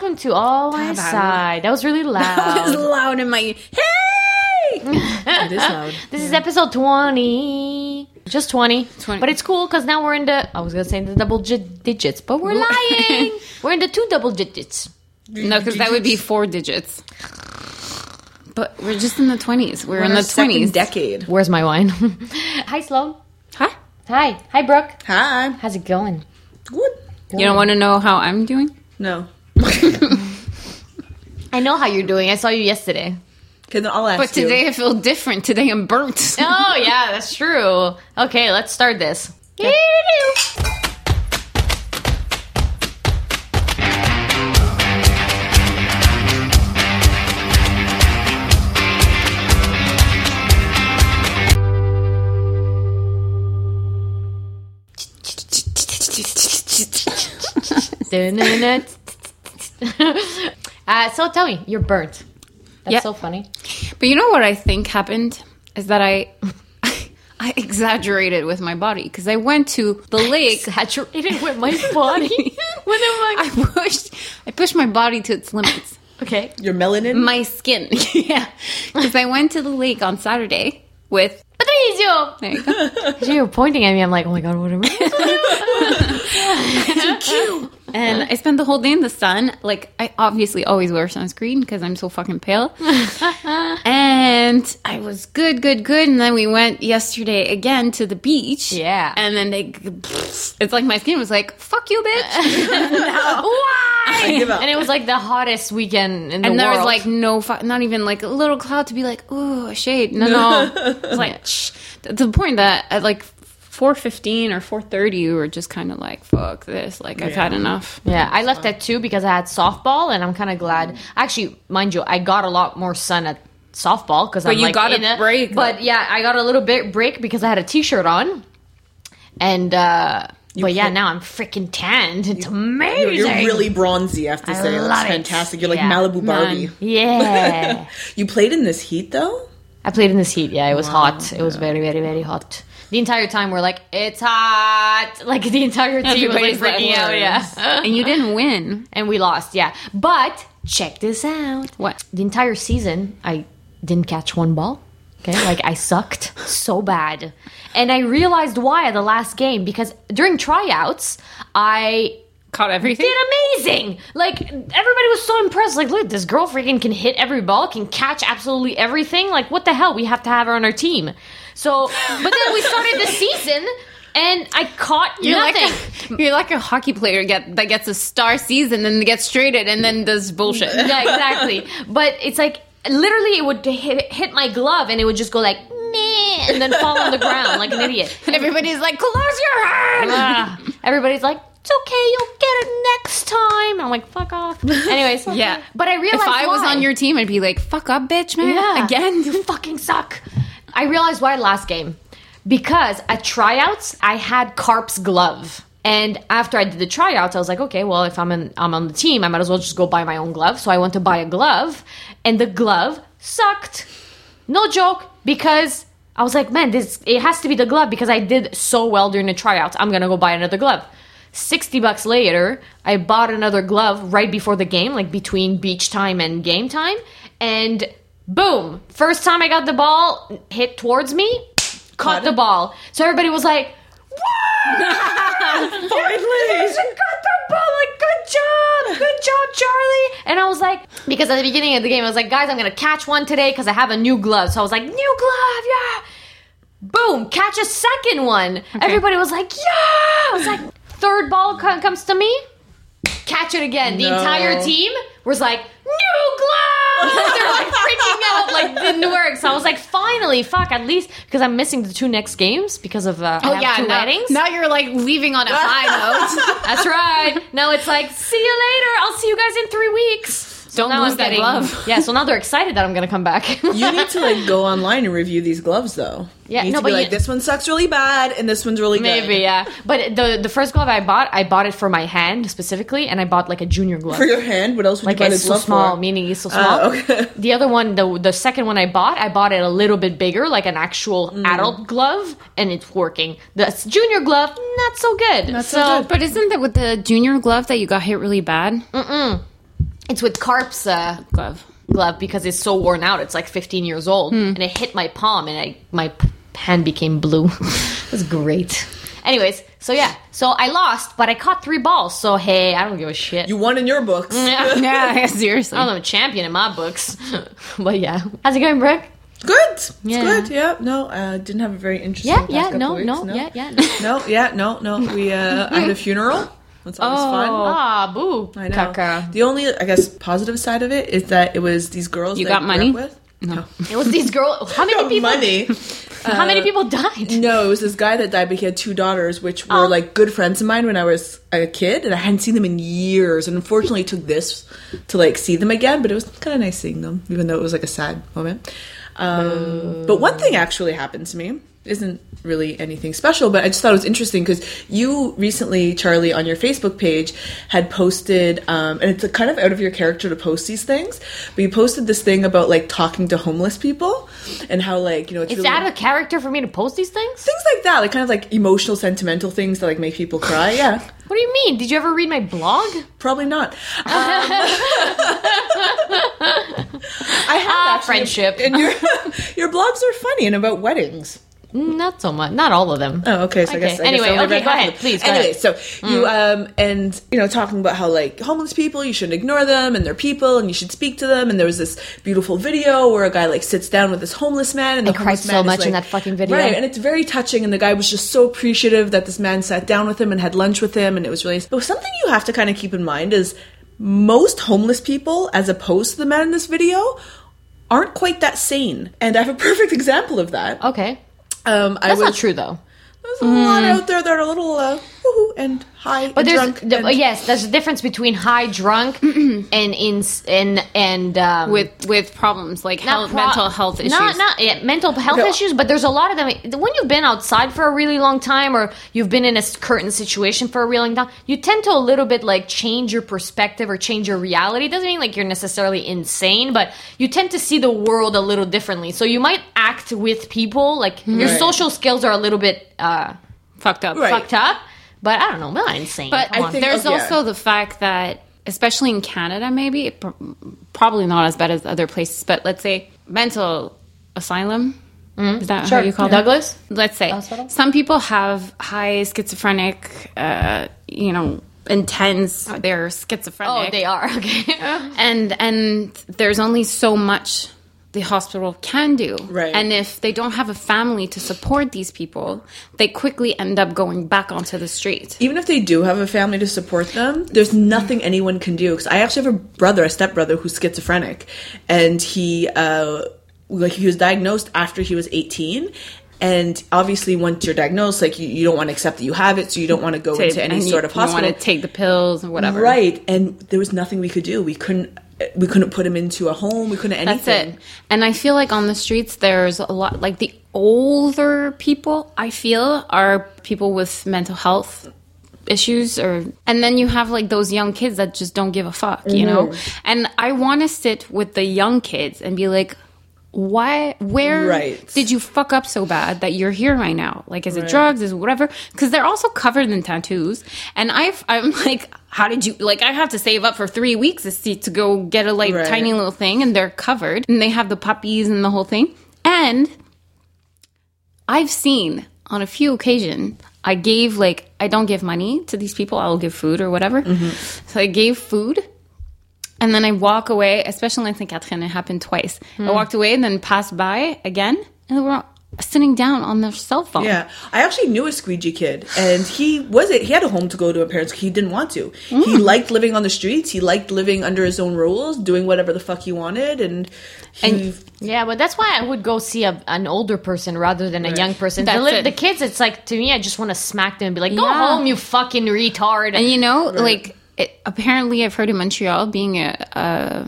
welcome to All My Side. That was really loud. That was loud in my... Hey! It is loud. This is episode 20. Just 20. But it's cool because now we're in the... I was going to say the double digits, but we're lying. We're in the 2 double digits. No, because that would be 4 digits. But we're just in the 20s. We're in the 20s. Decade. Where's my wine? Hi, Sloan. Hi. Hi. Hi, Brooke. Hi. How's it going? Good. You don't want to know how I'm doing? No. I know how you're doing. I saw you yesterday. Okay, then I'll ask But today I feel different. Today I'm burnt. Oh, yeah, that's true. Okay, let's start this. Okay. So tell me, you're burnt. That's so funny. But you know what I think happened? Is that I exaggerated with my body. Because I went to the lake. Exaggerated with my body? What am I pushed my body to its limits. Okay. Your melanin? My skin. Yeah. Because I went to the lake on Saturday with... Patricio! There you go. You were pointing at me. I'm like, oh my God, what am I? So cute. And I spent the whole day in the sun. Like, I obviously always wear sunscreen because I'm so fucking pale. And I was good. And then we went yesterday again to the beach. Yeah. And then it's like my skin was like, fuck you, bitch. Why? I give up. And it was like the hottest weekend in the world. And there was like not even like a little cloud to be like, ooh, a shade. No. It was like, shh. To the point that at like 4:15 or 4:30, we were just kind of like, fuck this. Like, I've had enough. Yeah, I left at 2 because I had softball, and I'm kind of glad. Actually, mind you, I got a lot more sun at softball because I'm you like got a break. But yeah, I got a little bit break because I had a t-shirt on, and but yeah, now I'm freaking tanned. It's amazing. You're really bronzy, I have to say. love That's it. fantastic. You're like Yeah. Malibu Barbie. Yeah. You played in this heat, though? I played in this heat. Yeah, it was hot. It was very, very, very hot. The entire time we're like, it's hot. Like the entire team was like Everybody's like, freaking out. Yeah. And you didn't win. And we lost. Yeah. But check this out. What? The entire season, I didn't catch one ball. Okay. Like I sucked so bad. And I realized why at the last game because during tryouts, I Caught everything. did amazing. Like everybody was so impressed. Like, look, this girl freaking can hit every ball, can catch absolutely everything. Like, what the hell? We have to have her on our team. So, but then we started the season, and I caught nothing. You're like a hockey player that gets a star season, then gets traded, and then does bullshit. Yeah, exactly. But it's like literally, it would hit my glove, and it would just go like, meh, and then fall on the ground like an idiot. And everybody's like, close your hand. Everybody's like, it's okay, you'll get it next time. I'm like, fuck off. Anyways, Yeah. But I realized If I was why. on your team, I'd be like, fuck up, bitch, man. Yeah. Again. You fucking suck. I realized why last game. Because at tryouts, I had Carp's glove. And after I did the tryouts, I was like, okay, well, if I'm on the team, I might as well just go buy my own glove. So I went to buy a glove, and the glove sucked. No joke, because I was like, man, it has to be the glove because I did so well during the tryouts. I'm going to go buy another glove. $60 later, I bought another glove right before the game, like between beach time and game time. And boom, first time I got the ball hit towards me, caught the ball. So everybody was like, "Whoa! Finally! You got the ball! Like, good job, Charlie!" And I was like, because at the beginning of the game, I was like, guys, I'm gonna catch one today because I have a new glove. So I was like, new glove, yeah! Boom, catch a second one. Okay. Everybody was like, yeah! I was like, third ball comes to me, catch it again. The entire team was like, new glove! They're like freaking out, like didn't work. So I was like, finally, fuck, at least, because I'm missing the 2 next games because of I have 2 weddings. Now you're like leaving on a high note. That's right. Now it's like, see you later. I'll see you guys in 3 weeks. Don't lose that glove. Yeah, so now they're excited that I'm going to come back. You need to like go online and review these gloves, though. Yeah, you need no, to but be like, this one sucks really bad, and this one's really good. Maybe, yeah. But the first glove I bought it for my hand specifically, and I bought like a junior glove. For your hand? What else would Like you buy it's this so glove small, for? meaning it's so small. Okay. The other one, the second one I bought it a little bit bigger, like an actual adult glove, and it's working. The junior glove, not so good. Not so good. But isn't that with the junior glove that you got hit really bad? It's with Carp's glove because it's so worn out. It's like 15 years old, and it hit my palm, and my hand became blue. It was great. Anyways, so I lost, but I caught 3 balls. So hey, I don't give a shit. You won in your books. Yeah, seriously. I'm a champion in my books. But yeah, how's it going, Brooke? Good. It's good. Yeah. No, didn't have a very interesting. No. weeks, no. We I had a funeral. That's always fun. Ah, boo. I know. Caca. The only, I guess, positive side of it is that it was these girls. You that got I grew money? up with. No. It was these girls. How many people? Money. How many people died? No, it was this guy that died, but he had 2 daughters, which were like good friends of mine when I was a kid, and I hadn't seen them in years. And unfortunately, it took this to like see them again, but it was kind of nice seeing them, even though it was like a sad moment. But one thing actually happened to me. Isn't really anything special, but I just thought it was interesting because you recently, Charlie, on your Facebook page had posted, and it's kind of out of your character to post these things, but you posted this thing about like talking to homeless people and how like, you know, it's Is really, that a character for me to post these things? things like that, like kind of like emotional, sentimental things that like make people cry. Yeah. What do you mean? Did you ever read my blog? Probably not. I have actually, friendship. and your blogs are funny and about weddings. Not so much. Not all of them. Oh, okay. So I guess Anyway, I only read go half of ahead. it. Please, go Anyway, ahead. so you and you know, talking about how like homeless people, you shouldn't ignore them and they're people and you should speak to them. And there was this beautiful video where a guy like sits down with this homeless man, and the I cried homeless so man is, much in like- that fucking video. right? And it's very touching. And the guy was just so appreciative that this man sat down with him and had lunch with him, and it was really. But something you have to kind of keep in mind is most homeless people, as opposed to the man in this video, aren't quite that sane. And I have a perfect example of that. Okay. That's Not true, though. There's a lot out there that are a little woohoo and high But and there's drunk. and- yes, there's a difference between high drunk and with problems like mental health issues. Not mental health Okay. issues, but there's a lot of them. When you've been outside for a really long time, or you've been in a current situation for a really long time, you tend to a little bit like change your perspective or change your reality. It doesn't mean like you're necessarily insane, but you tend to see the world a little differently. So you might act with people like your Right. social skills are a little bit Fucked up. Right. fucked up. But I don't know, I'm not insane. But Come on. think- there's yeah. also the fact that, especially in Canada, maybe, probably not as bad as other places, but let's say mental asylum. Is that how you call it? Douglas? Let's say Hospital? some people have high schizophrenic, intense. They're schizophrenic. Oh, they are. Okay. and there's only so much the hospital can do. Right. And if they don't have a family to support these people, they quickly end up going back onto the street. Even if they do have a family to support them, there's nothing anyone can do. Because I actually have a stepbrother who's schizophrenic, and he was diagnosed after he was 18. And obviously, once you're diagnosed, like you don't want to accept that you have it, so you don't want to go into any sort of hospital. You want to take the pills or whatever. Right. And there was nothing we could do. We couldn't put him into a home. We couldn't anything. That's it. And I feel like on the streets, there's a lot, like the older people, I feel, are people with mental health issues, and then you have like those young kids that just don't give a fuck, you know? And I want to sit with the young kids and be like, where Right. did you fuck up so bad that you're here right now? Like, is it drugs? Is it whatever? Because they're also covered in tattoos. And I'm like, how did you, like, I have to save up for 3 weeks to go get a like Right. tiny little thing, and they're covered and they have the puppies and the whole thing. And I've seen on a few occasions, I don't give money to these people. I'll give food or whatever. So I gave food. And then I walk away, especially in St. Catherine, it happened twice. I walked away and then passed by again, and they were sitting down on their cell phone. Yeah, I actually knew a squeegee kid, and he had a home to go to a parents. He didn't want to. He liked living on the streets. He liked living under his own rules, doing whatever the fuck he wanted, and Yeah, but that's why I would go see an older person rather than a young person. That's it. The kids, it's like, to me, I just want to smack them and be like, go Yeah. home, you fucking retard. And you know, like, apparently I've heard in Montreal, being a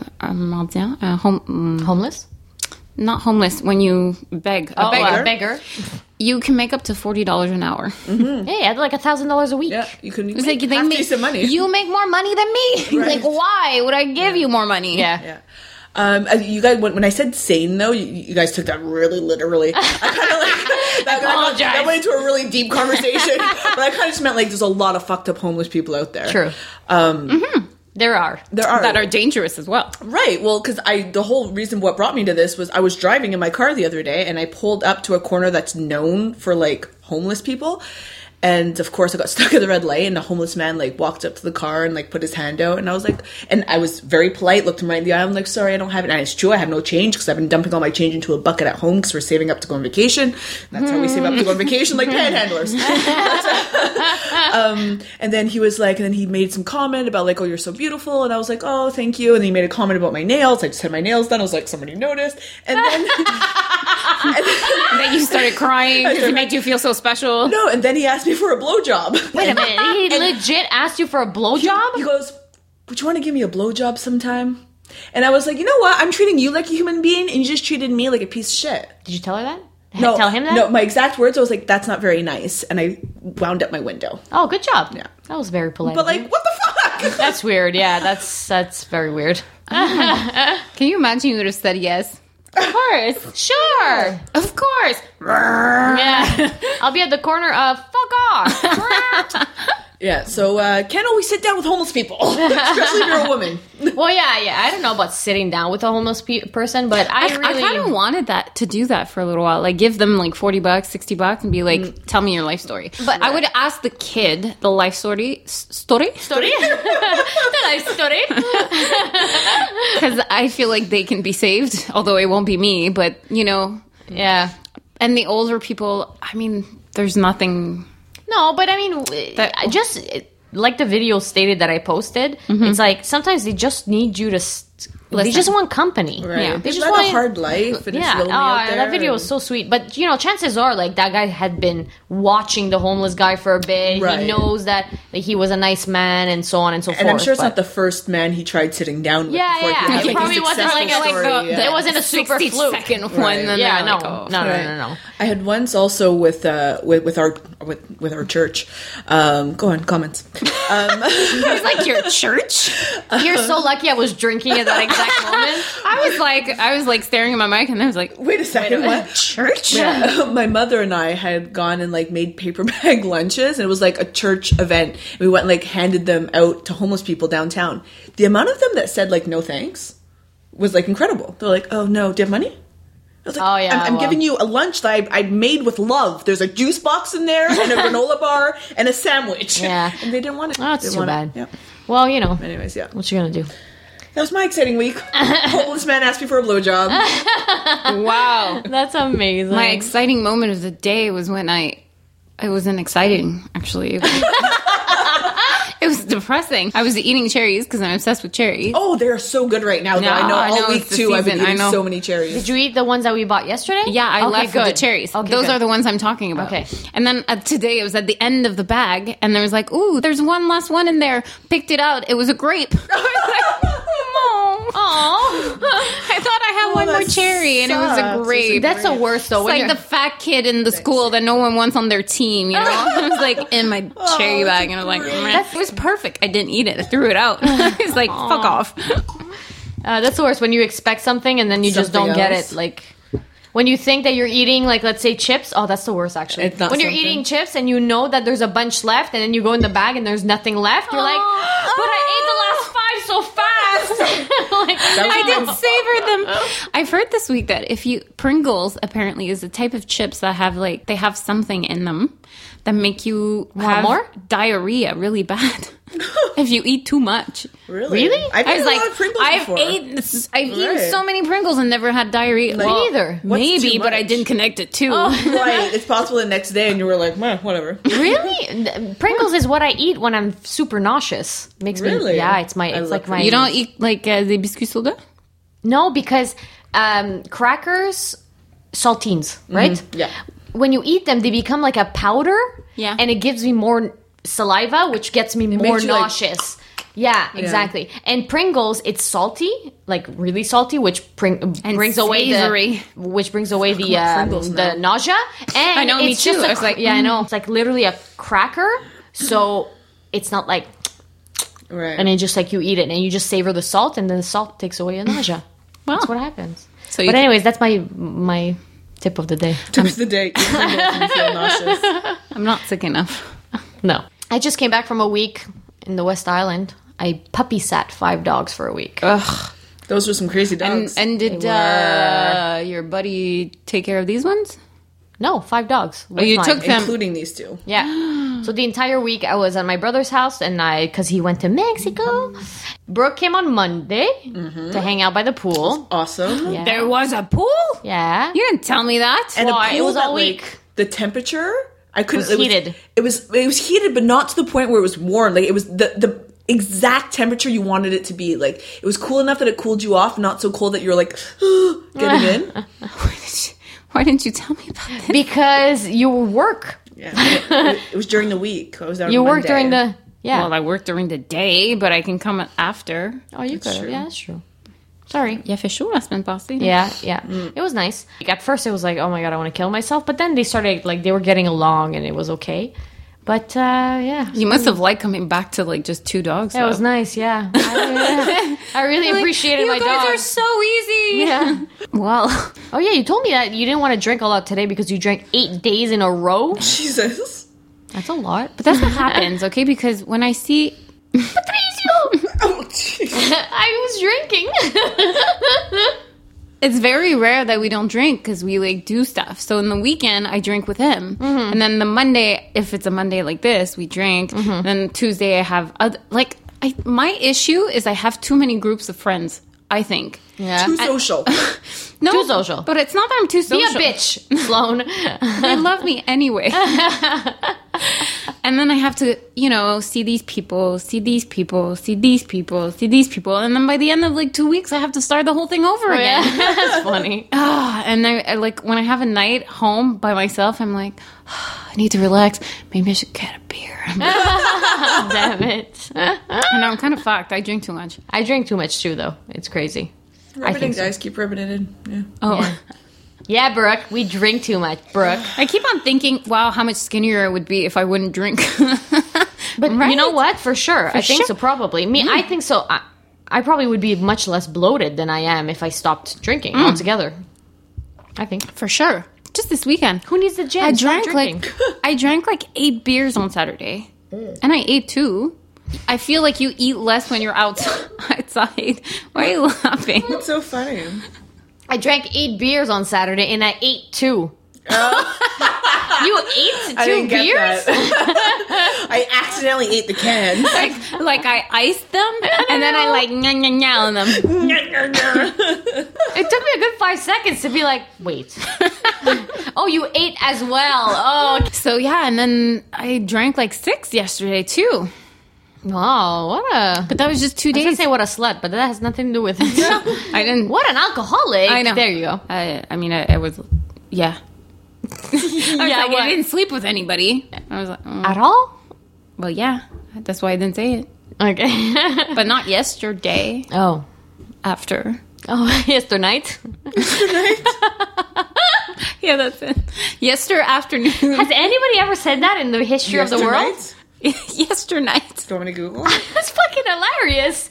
homeless? not homeless, when you beg, a beggar, A beggar. you can make up to $40 an hour. Hey, I had like $1,000 a week. yeah, you couldn't It's like make decent money. You make more money than me. Like, why would I give you more money? Yeah. Yeah. You guys, when I said sane, though, you guys took that really literally. I kind of like that went into a really deep conversation, but I kind of just meant like there's a lot of fucked up homeless people out there. True. There are. that are dangerous as well. Right. Well, because the whole reason what brought me to this was I was driving in my car the other day and I pulled up to a corner that's known for like homeless people. And of course I got stuck at the red light and a homeless man like walked up to the car and like put his hand out and I was like, and I was very polite, looked him right in the eye. I'm like, sorry, I don't have it. And it's true, I have no change because I've been dumping all my change into a bucket at home because we're saving up to go on vacation. That's how we save up to go on vacation, like panhandlers. And then he was like, and then he made some comment about like, oh, you're so beautiful. And I was like, oh, thank you. And then he made a comment about my nails. I just had my nails done. I was like, somebody noticed. And then... And then you started crying because he made you feel so special. No, and then he asked me for a blowjob. Wait a minute. He legit asked you for a blowjob? He goes, would you want to give me a blowjob sometime? And I was like, you know what? I'm treating you like a human being, and you just treated me like a piece of shit. Did you tell her that? No, Tell him that? No, my exact words, I was like, that's not very nice. And I wound up my window. Oh, good job. Yeah. That was very polite. But like, what the fuck? That's weird. Yeah, that's very weird. Can you imagine you would have said yes? Of course. Sure. Of course. Yeah. I'll be at the corner of fuck off. Yeah, so can't always sit down with homeless people, especially if you're a woman. Well, yeah. I don't know about sitting down with a homeless person, but I really... I kind of wanted to do that for a little while. Like, give them like $40, $60 and be like, tell me your life story. But I would ask the kid the life story? Story? The life story? Because I feel like they can be saved, although it won't be me, but, you know. Yeah. And the older people, I mean, there's nothing... No, but I mean, just like the video stated that I posted, it's like sometimes they just need you to. They just want company. Right. Yeah. They just want a hard life. And it's lonely out there. That video was so sweet. But, you know, chances are, like, that guy had been watching the homeless guy for a bit. Right. He knows that he was a nice man and so on and so forth. And I'm sure it's not the first man he tried sitting down with. Yeah. He probably wasn't like it wasn't a super 60-second one. Right. And yeah, no. Like, oh. No. I had once also with our church. Go on, comments. It's like your church. You're so lucky I was drinking at that exact moment. I was like staring at my mic, and I was like, "Wait a second, what church?" Yeah. My mother and I had gone and like made paper bag lunches, and it was like a church event. We went and like handed them out to homeless people downtown. The amount of them that said like "no thanks" was like incredible. They're like, "Oh no, do you have money?" I was like, I'm giving you a lunch that I made with love. There's a juice box in there and a granola bar and a sandwich. Yeah. And they didn't want it. Oh, that's too bad. Yep. Well, you know. Anyways, yeah. What you gonna do? That was my exciting week. Homeless man asked me for a blowjob. Wow. That's amazing. My exciting moment of the day was when it wasn't exciting, actually. It was depressing. I was eating cherries because I'm obsessed with cherries. Oh, they're so good right now. Though. I know all week too. I've been eating so many cherries. Did you eat the ones that we bought yesterday? Yeah, I left with the cherries. Okay, those are the ones I'm talking about. Okay. And then today it was at the end of the bag, and there was like, ooh, there's one last one in there. Picked it out. It was a grape. I was like, oh, I thought I had one more cherry, and it was a grape. That's the worst, though. It's like the fat kid in the school that no one wants on their team, you know? I was like in my cherry bag, and I was like, it was perfect. I didn't eat it. I threw it out. It's like, fuck off. That's the worst, when you expect something and then you just don't get it. Like, when you think that you're eating, like, let's say chips. Oh, that's the worst, actually. When you're eating chips and you know that there's a bunch left, and then you go in the bag and there's nothing left, you're like, but I ate the last 5 so fast. Like, I didn't savor them. I've heard this week that Pringles apparently is a type of chips that have they have something in them that make you have more diarrhea really bad if you eat too much. Really? I've eaten a lot of Pringles before. I've eaten so many Pringles and never had diarrhea. Me neither. Maybe, but I didn't connect it too. Right. It's possible the next day and you were like, whatever. Really? Pringles is what I eat when I'm super nauseous. Makes me. Yeah, it's like my. You don't eat like the biscuit soda? No, because crackers, saltines, right? Mm-hmm. Yeah. When you eat them, they become like a powder. Yeah. And it gives me more saliva, which gets me more nauseous. Yeah, exactly. And Pringles, it's salty, like really salty, which brings away the nausea. And I know, it's me too. Just I know. It's like literally a cracker, so it's not like. Right. And then just like you eat it, and you just savor the salt, and then the salt takes away the nausea. That's what happens. So but anyways, that's my tip of the day. Tip of the day. Eat Pringles when you feel nauseous. I'm not sick enough. No. I just came back from a week in the West Island. I puppy sat 5 dogs for a week. Ugh. Those were some crazy dogs. And did your buddy take care of these ones? No, 5 dogs. Oh, you took them. Including these two. Yeah. So the entire week I was at my brother's house, and because he went to Mexico. Brooke came on Monday to hang out by the pool. Awesome. Yeah. There was a pool? Yeah. You didn't tell me that. And Why? a pool It was that, all like, week. the temperature, I couldn't. Was heated. It was heated, but not to the point where it was warm. Like, it was the exact temperature you wanted it to be. Like, it was cool enough that it cooled you off, not so cold that you were like getting in. Why didn't you tell me about this? Because you work. Yeah, it was during the week. I was there. You on work Monday. during the... Yeah. Well, I work during the day, but I can come after. Oh, you could. true. Yeah, that's true. Sorry. Ja, förstår men bossy. Yeah. It was nice. Like, at first, it was like, oh my God, I want to kill myself. But then they started, like, they were getting along and it was okay. But, yeah. You must have liked coming back to like just 2 dogs. It was nice, yeah. I really appreciated my You guys dog. are so easy. Yeah. Well, Oh, yeah, you told me that you didn't want to drink a lot today because you drank 8 days in a row. Jesus. That's a lot. but that's what happens, okay? Because when I see Oh, jeez. I was drinking. it's very rare that we don't drink because we like do stuff. So in the weekend, I drink with him, and then the Monday, if it's a Monday like this, we drink. Then Tuesday, I have my issue is I have too many groups of friends. I think. Yeah. Too social. No, Too social. But it's not that I'm too Be social. a bitch, Sloan. They love me anyway. And then I have to, see these people, see these people, see these people, see these people. And then by the end of like 2 weeks, I have to start the whole thing over again. Yeah, that's funny. And I like when I have a night home by myself, I'm like, I need to relax. Maybe I should get a beer. Damn it. And I'm kind of fucked. I drink too much. I drink too much too, though. It's crazy. Rub it think in, so. guys. Keep rubbing it in. Yeah. Oh. Yeah. Yeah, Brooke, we drink too much, Brooke. I keep on thinking, wow, how much skinnier I would be if I wouldn't drink. But you know what? For sure. I think sure. so, probably. I think so. I probably would be much less bloated than I am if I stopped drinking altogether. I think. For sure. Just this weekend. Who needs the gym? I Stop drank drinking. I drank like 8 beers on Saturday. And I ate 2. I feel like you eat less when you're outside. Why are you laughing? It's so funny. I drank 8 beers on Saturday, and I ate 2. You ate 2 I didn't get beers? that. I accidentally ate the can. Like I iced them and then I like nya on them. It took me a good 5 seconds to be like, wait. Oh, you ate as well. Oh, So yeah, and then I drank like 6 yesterday too. wow, what a... But that was just 2 I was gonna days. say what a slut, but that has nothing to do with it. I didn't. What an alcoholic. I know. There you go. I mean, I was. Yeah. Yeah, I didn't sleep with anybody. I was like, At all? well, yeah. That's why I didn't say it. Okay. But not yesterday. Oh. After. Oh, yesternight? Yeah, that's it. Yesterday afternoon. Has anybody ever said that in the history of the world? Yesternight. Do you want me to Google? That's fucking hilarious.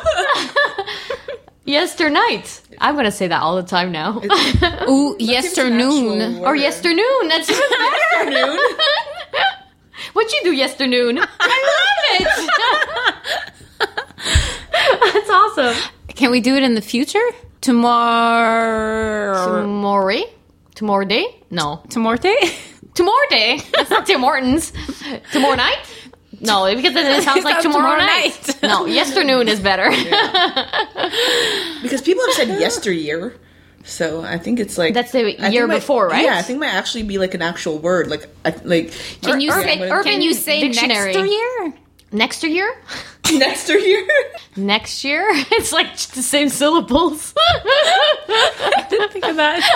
Yesternight. I'm gonna say that all the time now. Ooh, Seems an yesternoon. actual Or word. yesternoon. That's even better. What'd you do yesternoon? I love it. That's awesome. Can we do it in the future? Tomorrow. Tomorrow day? No. Tomorrow? Tomorrow day? That's not Tim Hortons. Tomorrow night? No, because then it sounds like Sounds tomorrow tomorrow night. night. No, yesternoon is better. Because people have said yesteryear. So I think it's like That's the I think year before, right? Yeah, I think it might actually be like an actual word. Like Can you say? Urban- Can you say Dictionary. next year? next Next year? year? Next year? It's like just the same syllables. Didn't think of that.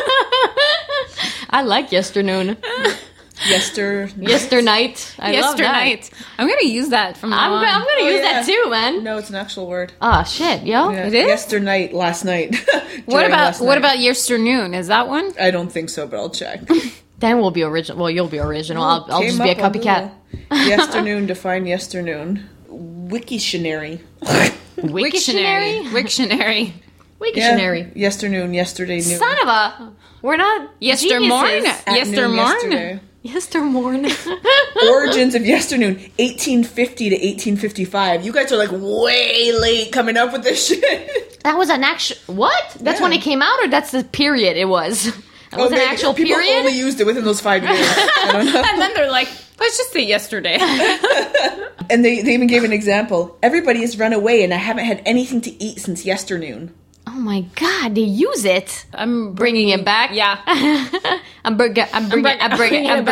I like yesternoon. Yesternight. I love that. Yesternight. I'm gonna use that from now I'm on. gonna use yeah. that too, man. No, it's an actual word. Oh shit, yo. Yeah. It is? Yesternight, last night. What During last about night. yesternoon? Is that one? I don't think so, but I'll check. Then we'll be original. Well, you'll be original. I'll just be a copycat. Yesternoon, define yesternoon. Wiktionary. Wiktionary. Wiktionary. Wiktionary. Yesternoon, yesterday noon. Son of a. We're not Yestermorn. geniuses. At noon Yestermorn. yesterday. Yestermorn. Origins of Yesternoon, 1850 to 1855. You guys are like way late coming up with this shit. That was an actual... What? That's when Yeah. it came out, or that's the period it was? That was an maybe. actual People period? only used it within those 5 years. I don't know. And then they're like, let's just say yesterday. And they even gave an example. Everybody has run away and I haven't had anything to eat since yesternoon. Oh my god, they use it. I'm Bringing it back? Yeah. I'm bringing it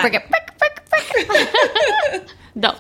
back. No.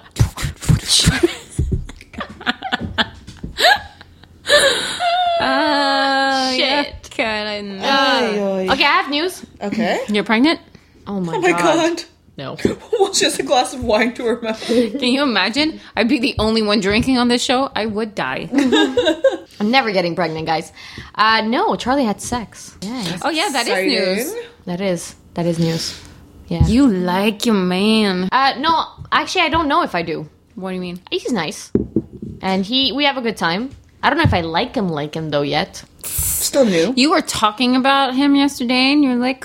Shit. Okay, I have news. Okay. You're pregnant? Oh my, Oh my god. No. Well, she has a glass of wine to her mouth. Can you imagine? I'd be the only one drinking on this show. I would die. I'm never getting pregnant, guys. No, Charlie had sex. Yeah, Oh yeah, that is news. that is news. Yeah. You like your man. No, actually, I don't know if I do. What do you mean? He's nice, and we have a good time. I don't know if I like him though yet. Still new. You were talking about him yesterday, and you're like,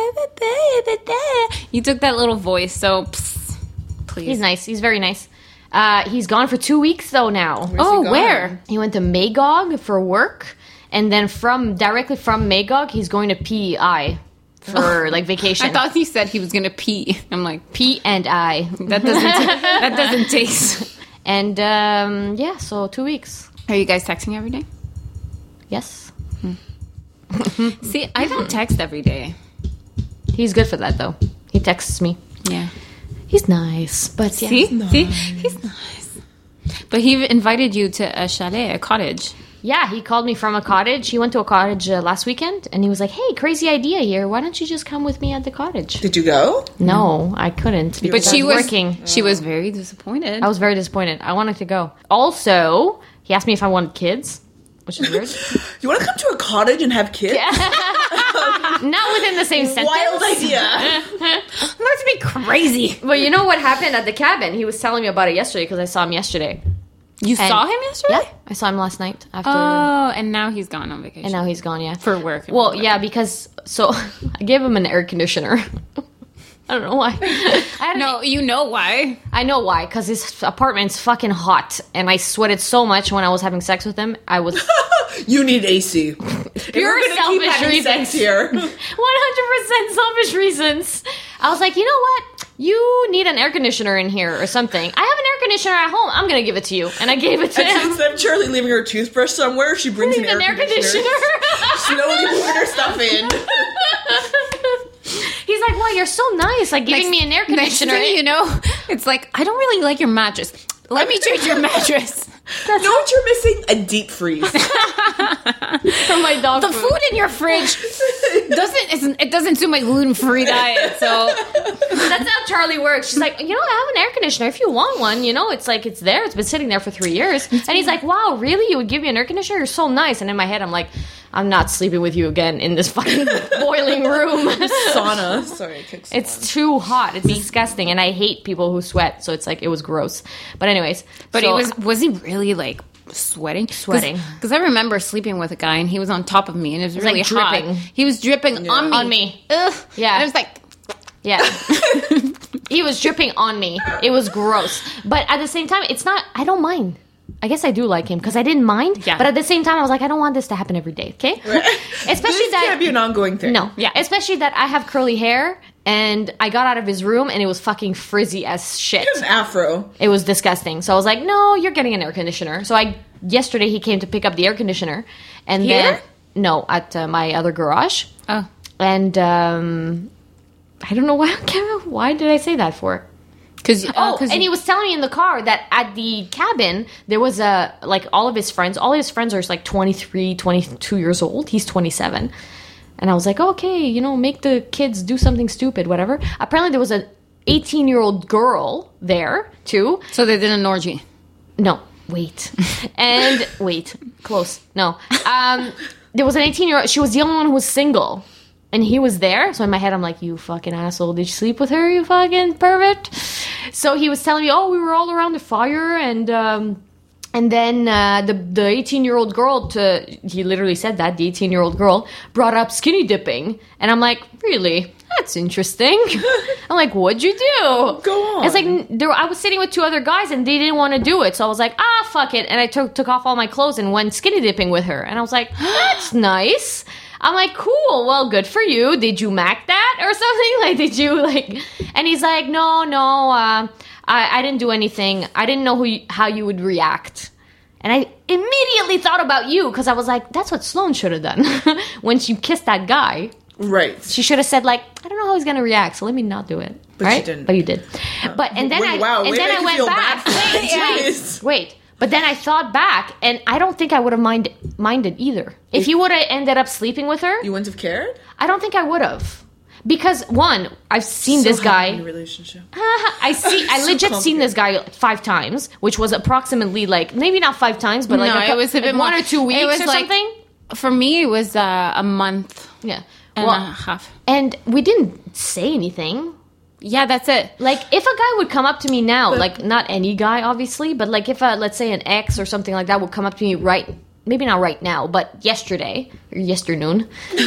you took that little voice, so please. He's nice. He's very nice. He's gone for 2 weeks though now. Where's he gone? Where? He went to Magog for work, and then directly from Magog, he's going to PEI for like vacation. I thought you said he was gonna pee. I'm like, P&I. that doesn't taste. And yeah, so 2 weeks. Are you guys texting every day? Yes. See, I don't text every day. He's good for that though. He texts me. Yeah. He's nice, but yeah. See, he's nice. But he invited you to a chalet, a cottage. Yeah, he called me from a cottage. He went to a cottage last weekend, and he was like, "Hey, crazy idea here. Why don't you just come with me at the cottage?" Did you go? No, I couldn't because But she I was was working. She was very disappointed. I was very disappointed. I wanted to go. Also, he asked me if I wanted kids, which is weird. You want to come to a cottage and have kids? Not within the same sentence. Wild idea. Let's be crazy. But you know what happened at the cabin? He was telling me about it yesterday because I saw him yesterday. You saw him yesterday? Yeah, I saw him last night after. Oh, and now he's gone on vacation. And now he's gone, yeah. For work. Well, yeah, because... So, I gave him an air conditioner. I don't know why. No, you know why. I know why, because his apartment's fucking hot. And I sweated so much when I was having sex with him. I was... You need AC. If Pure we're gonna keep selfish having reasons. sex here. 100% selfish reasons. I was like, you know what? You need an air conditioner in here or something. I have an air conditioner at home. I'm going to give it to you. And I gave it to him. Instead of Charlie leaving her toothbrush somewhere, she brings an An air conditioner. Slowly moving her stuff in. He's like, well, you're so nice. Like giving me an air Next conditioner. thing you know, it's like, I don't really like your mattress. Let me change your mattress. You know what you're missing? A deep freeze. From my dog The food in your fridge doesn't suit my gluten-free diet, so That's how Charlie works. She's like, you know, I have an air conditioner. If you want one, you know, it's like, it's there. It's been sitting there for 3 years. And he's like, wow, really? You would give me an air conditioner? You're so nice. And in my head, I'm like, I'm not sleeping with you again in this fucking boiling room. Sauna. Sorry, I kicked It's too hot. It's disgusting. And I hate people who sweat. So it's like, it was gross. But anyways. But so, was he really like sweating? Sweating. Because I remember sleeping with a guy and he was on top of me and it was really like hot. dripping. He was dripping on me. On me. Ugh. Yeah. And I was like, Yeah. He was dripping on me. It was gross. But at the same time, it's not, I don't mind. I guess I do like him because I didn't mind. Yeah. But at the same time, I was like, I don't want this to happen every day, okay? Especially This that. can't be an ongoing thing. No. Yeah. Especially that I have curly hair and I got out of his room and it was fucking frizzy as shit. It's an afro. It was disgusting. So I was like, no, you're getting an air conditioner. So yesterday he came to pick up the air conditioner. And Here? then, no, at my other garage. oh. And I don't know why did I say that for? Because And he was telling me in the car that at the cabin there was all of his friends are like 23, 22 years old. He's 27. And I was like, okay, you know, make the kids do something stupid, whatever. Apparently there was an 18-year-old girl there too. so they did an orgy. No, wait. And wait, close. No. There was an 18-year-old. She was the only one who was single. And he was there. So in my head, I'm like, you fucking asshole. Did you sleep with her, you fucking pervert? So he was telling me, oh, we were all around the fire. And then the 18-year-old girl, he literally said that, the 18-year-old girl, brought up skinny dipping. And I'm like, really? that's interesting. I'm like, what'd you do? Go on. It's like I was sitting with 2 other guys and they didn't want to do it. So I was like, fuck it. And I took off all my clothes and went skinny dipping with her. And I was like, that's nice. I'm like, cool. Well, good for you. Did you mac that or something? Like, did you like? And he's like, no. I didn't do anything. I didn't know how you would react. And I immediately thought about you because I was like, that's what Sloane should have done when she kissed that guy. Right. She should have said like, I don't know how he's gonna react, so let me not do it. But right? she didn't. But you did. But and then I went back. Wait. But then I thought back, and I don't think I would have minded either. If you would have ended up sleeping with her, You wouldn't have cared? I don't think I would have. Because one, I've seen this In guy. a relationship. I legit seen this guy 5 times, which was approximately like maybe not 5 times, but like it was a bit 1 more. or 2 weeks It was or like, something. For me, it was a month Yeah, and a half. and we didn't say anything. Yeah, that's it. Like, if a guy would come up to me now, like, not any guy, obviously, but, like, if, let's say, an ex or something like that would come up to me maybe not right now, but yesterday, or yesternoon,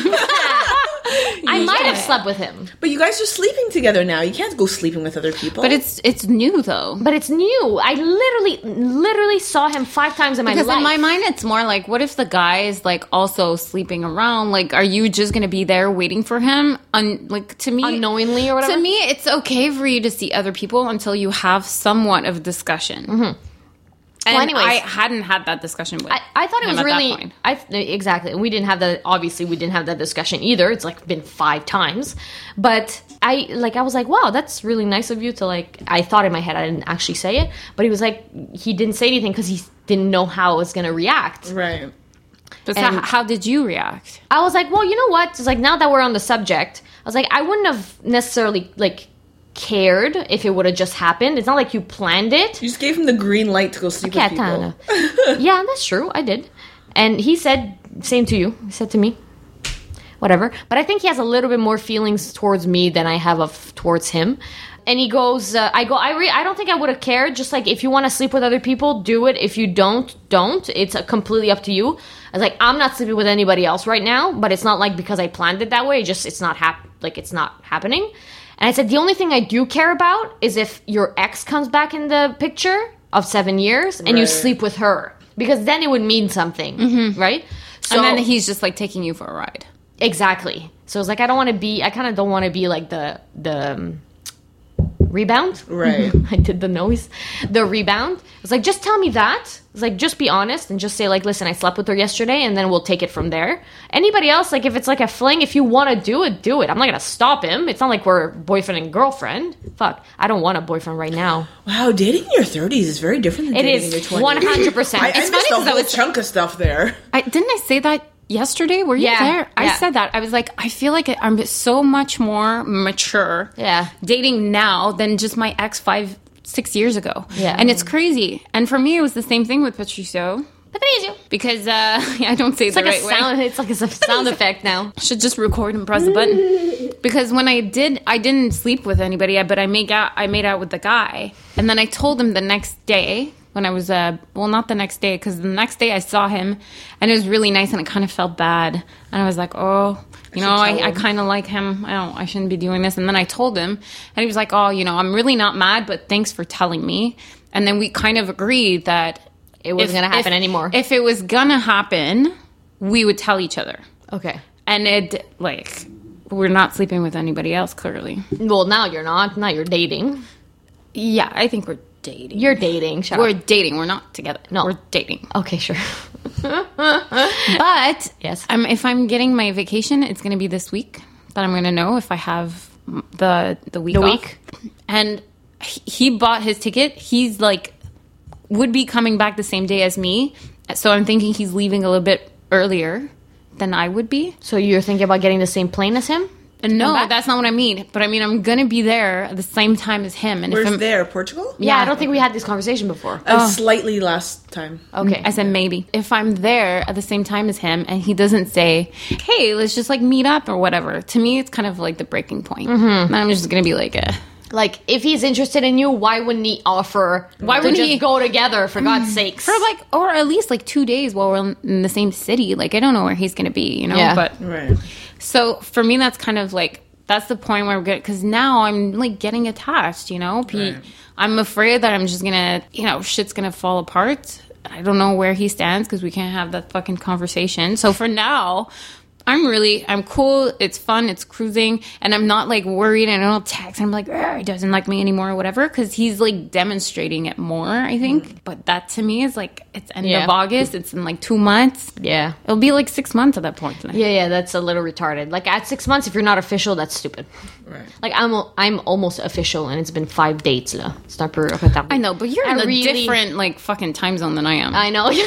I might have slept with him. But you guys are sleeping together now. You can't go sleeping with other people. But it's new, though. But it's new. I literally saw him 5 times in my Because life. in my mind, it's more like, what if the guy is, like, also sleeping around? Like, are you just going to be there waiting for him? Like, to me... Unknowingly or whatever? To me, it's okay for you to see other people until you have somewhat of a discussion. Mm-hmm. And Well, anyways, I hadn't had that discussion with I thought it was him at that really... point. Exactly. And we didn't have that... Obviously, we didn't have that discussion either. It's, like, been 5 times. But I was like, wow, that's really nice of you to, like... I thought in my head, I didn't actually say it. But he was like... He didn't say anything because he didn't know how I was going to react. Right. But so and- how did you react? I was like, well, you know what? It's like, now that we're on the subject, I was like, I wouldn't have necessarily, like... cared if it would have just happened. It's not like you planned it. You just gave him the green light to go sleep with people. Yeah, that's true. I did. And he said, same to you. He said to me, whatever. But I think he has a little bit more feelings towards me than I have towards him. And he goes, I don't think I would have cared. Just like, if you want to sleep with other people, do it. If you don't. It's completely up to you. I was like, I'm not sleeping with anybody else right now, but it's not like because I planned it that way. It's not happening. And I said, the only thing I do care about is if your ex comes back in the picture of 7 years and you Right. sleep with her. Because then it would mean something, right? So, And then he's just like taking you for a ride. exactly. So it's like, I kind of don't want to be like the rebound. Right. I did the noise. The rebound. It's like, just tell me that. It's like, just be honest and just say like, listen, I slept with her yesterday and then we'll take it from there. Anybody else, like if it's like a fling, if you want to do it, do it. I'm not going to stop him. It's not like we're boyfriend and girlfriend. Fuck. I don't want a boyfriend right now. Wow, dating in your 30s is very different than It dating is in your 20s. 100%. I It's missed a funny 'cause I whole was- chunk of stuff there. Didn't I say that yesterday? Were you Yeah, there? I yeah. said that. I was like, I feel like I'm so much more mature Yeah. dating now than just my ex 5-6 years ago. Yeah. And it's crazy. And for me, it was the same thing with Patricio. Patricio. Because I don't say it It's the like right a way. sound. It's like a sound effect now. Should just record and press the button. Because when I didn't sleep with anybody, but I made out with the guy. And then I told him the next day when I was, not the next day, because the next day I saw him and it was really nice and I kind of felt bad. And I was like, oh, I kind of like him. I shouldn't be doing this. And then I told him and he was like, oh, I'm really not mad, but thanks for telling me. And then we kind of agreed that It wasn't going to happen anymore. if it was going to happen, we would tell each other. Okay. And we're not sleeping with anybody else, clearly. Well, now you're not. Now you're dating. Yeah, I think we're dating. You're dating. Shut We're up. dating. We're not together. No. We're dating. Okay, sure. But Yes. if I'm getting my vacation, it's going to be this week that I'm going to know if I have the week The off. week? And he bought his ticket. He's would be coming back the same day as me. So I'm thinking he's leaving a little bit earlier than I would be. So you're thinking about getting the same plane as him? And no, back? that's not what I mean. But I mean, I'm going to be there at the same time as him. And Where's if I'm there? Portugal? Yeah, I don't think we had this conversation before. Slightly last time. Okay. I said maybe. If I'm there at the same time as him and he doesn't say, hey, let's just meet up or whatever, to me, it's kind of like the breaking point. Mm-hmm. And I'm just going to be like, Like, if he's interested in you, why wouldn't he offer Why to wouldn't just he- go together, for God's sakes? for or at least 2 days while we're in the same city. I don't know where he's going to be, Yeah. But Right. so for me, that's kind of That's the point where we're good. Because now I'm like getting attached, you know? Right. I'm afraid that I'm just gonna, shit's gonna fall apart. I don't know where he stands because we can't have that fucking conversation. So for now, I'm cool. It's fun. It's cruising. And I'm not like worried and I don't text. I'm like, he doesn't like me anymore or whatever. Cause he's like demonstrating it more, I think. But that to me is like, it's end of August. It's in like 2 months. Yeah. It'll be like 6 months at that point. Yeah, that's a little retarded. Like at 6 months, if you're not official, that's stupid. Right. Like I'm almost official and it's been 5 dates. It's not per I know, but you're in a different like fucking time zone than I am. I know.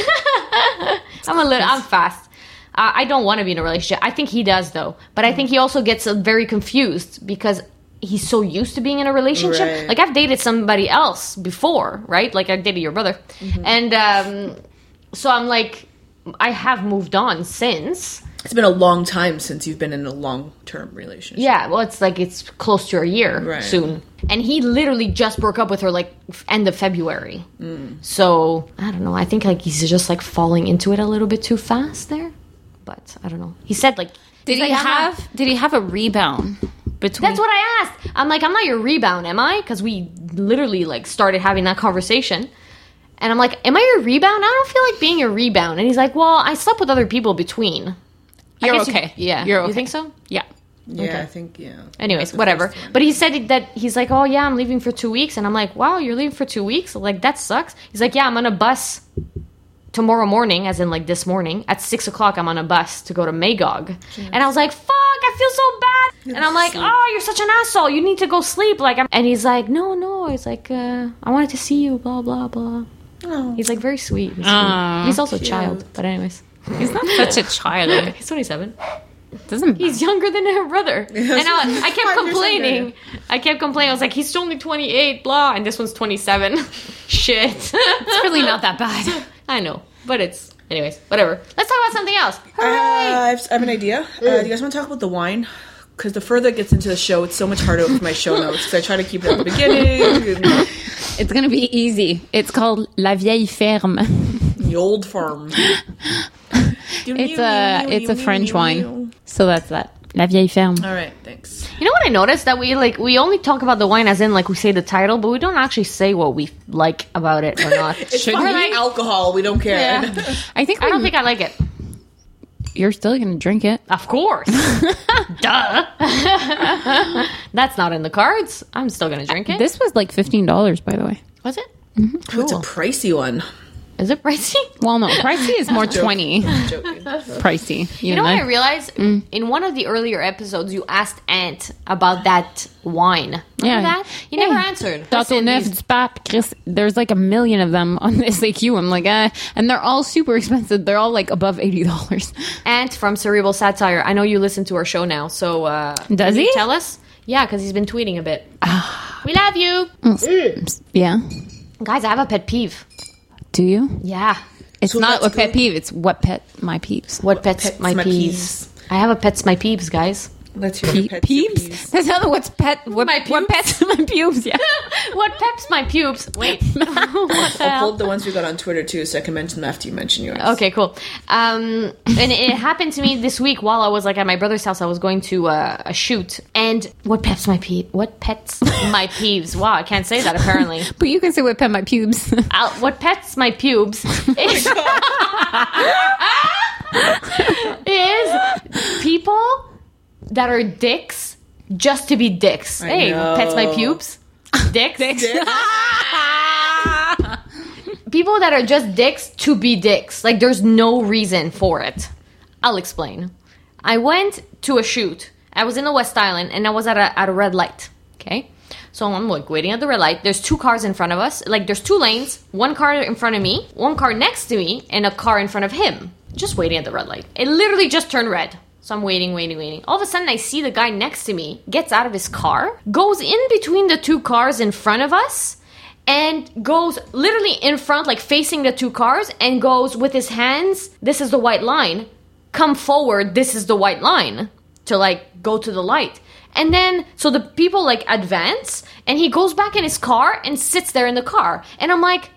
I'm fast. I don't want to be in a relationship. I think he does, though. But I think he also gets very confused because he's so used to being in a relationship. Right. Like, I've dated somebody else before, right? Like, I dated your brother. Mm-hmm. And so I'm like, I have moved on since. It's been a long time since you've been in a long-term relationship. Yeah, well, it's close to a year soon. And he literally just broke up with her, like, end of February. So, I don't know. I think, like, he's just, like, falling into it a little bit too fast there. But I don't know. He said like, did he have a rebound between? That's what I asked. I'm like, I'm not your rebound, am I? Because we literally like started having that conversation, and I'm like, am I your rebound? I don't feel like being your rebound. And he's like, well, I slept with other people between. You're okay. You're okay. You think so? Yeah. Yeah, okay. I think Anyways, whatever. But he said that he's like, oh yeah, I'm leaving for 2 weeks, and I'm like, wow, you're leaving for 2 weeks? Like that sucks. He's like, yeah, I'm on a bus. Tomorrow morning, as in like this morning, at 6 o'clock, I'm on a bus to go to Magog. Yes. And I was like, fuck, I feel so bad. And I'm like, oh, you're such an asshole. You need to go sleep. And he's like, no. He's like, I wanted to see you, blah, blah, blah. Oh. He's like very sweet. He's also cute. A child. But anyways. He's not such a child. He's 27. He's younger than her brother. And I kept complaining. I was like, he's only 28, blah. And this one's 27. Shit. It's really not that bad. I know, but it's... Anyways, whatever. Let's talk about something else. I have an idea. Do you guys want to talk about the wine? Because the further it gets into the show, it's so much harder with my show notes. Because I try to keep it at the beginning. It's going to be easy. It's called La Vieille Ferme. The old farm. It's a French wine. So that's that. La Vieille Ferme. All right, thanks. You know what I noticed? That we only talk about the wine as in like we say the title, but we don't actually say what we like about it or not. It's fucking alcohol. We don't care. Yeah. I don't think I like it. You're still going to drink it. Of course. Duh. That's not in the cards. I'm still going to drink it. This was like $15, by the way. Was it? Mm-hmm. Cool. It's a pricey one. Is it pricey? Well, no. Pricey is more 20. Joking. Pricey. You know what I realized? In one of the earlier episodes, you asked Ant about that wine. Remember that? You never answered. Chris, there's like 1 million of them on this AQ. I'm like, and they're all super expensive. They're all like above $80. Ant from Cerebral Satire. I know you listen to our show now, so does he tell us? Yeah, because he's been tweeting a bit. We love you. Yeah, guys, I have a pet peeve. Do you? Yeah. It's so not a pet peeve. It's what pet my peeves. What pets my peeves. I have a pets my peeves, guys. Let's hear your pets peeves. That's not what's pet. What pets my pubes? Yeah. What peps my pubes? Wait. I'll pull up the ones we got on Twitter too, so I can mention them after you mention yours. Okay, cool. And it happened to me this week while I was like at my brother's house. I was going to a shoot, and what pets my peeves? Wow, I can't say that apparently. But you can say what pet my pubes. What pets my pubes is people that are dicks just to be dicks. Hey, pets my pubes. Dicks. People that are just dicks to be dicks. Like there's no reason for it. I'll explain. I went to a shoot. I was in the West Island and I was at a red light. Okay? So I'm like waiting at the red light. There's 2 cars in front of us. Like there's 2 lanes. 1 car in front of me, 1 car next to me, and a car in front of him. Just waiting at the red light. It literally just turned red. So I'm waiting. All of a sudden, I see the guy next to me gets out of his car, goes in between the 2 cars in front of us, and goes literally in front, like facing the 2 cars, and goes with his hands, this is the white line, come forward, this is the white line, to like go to the light. And then, so the people like advance, and he goes back in his car and sits there in the car. And I'm like,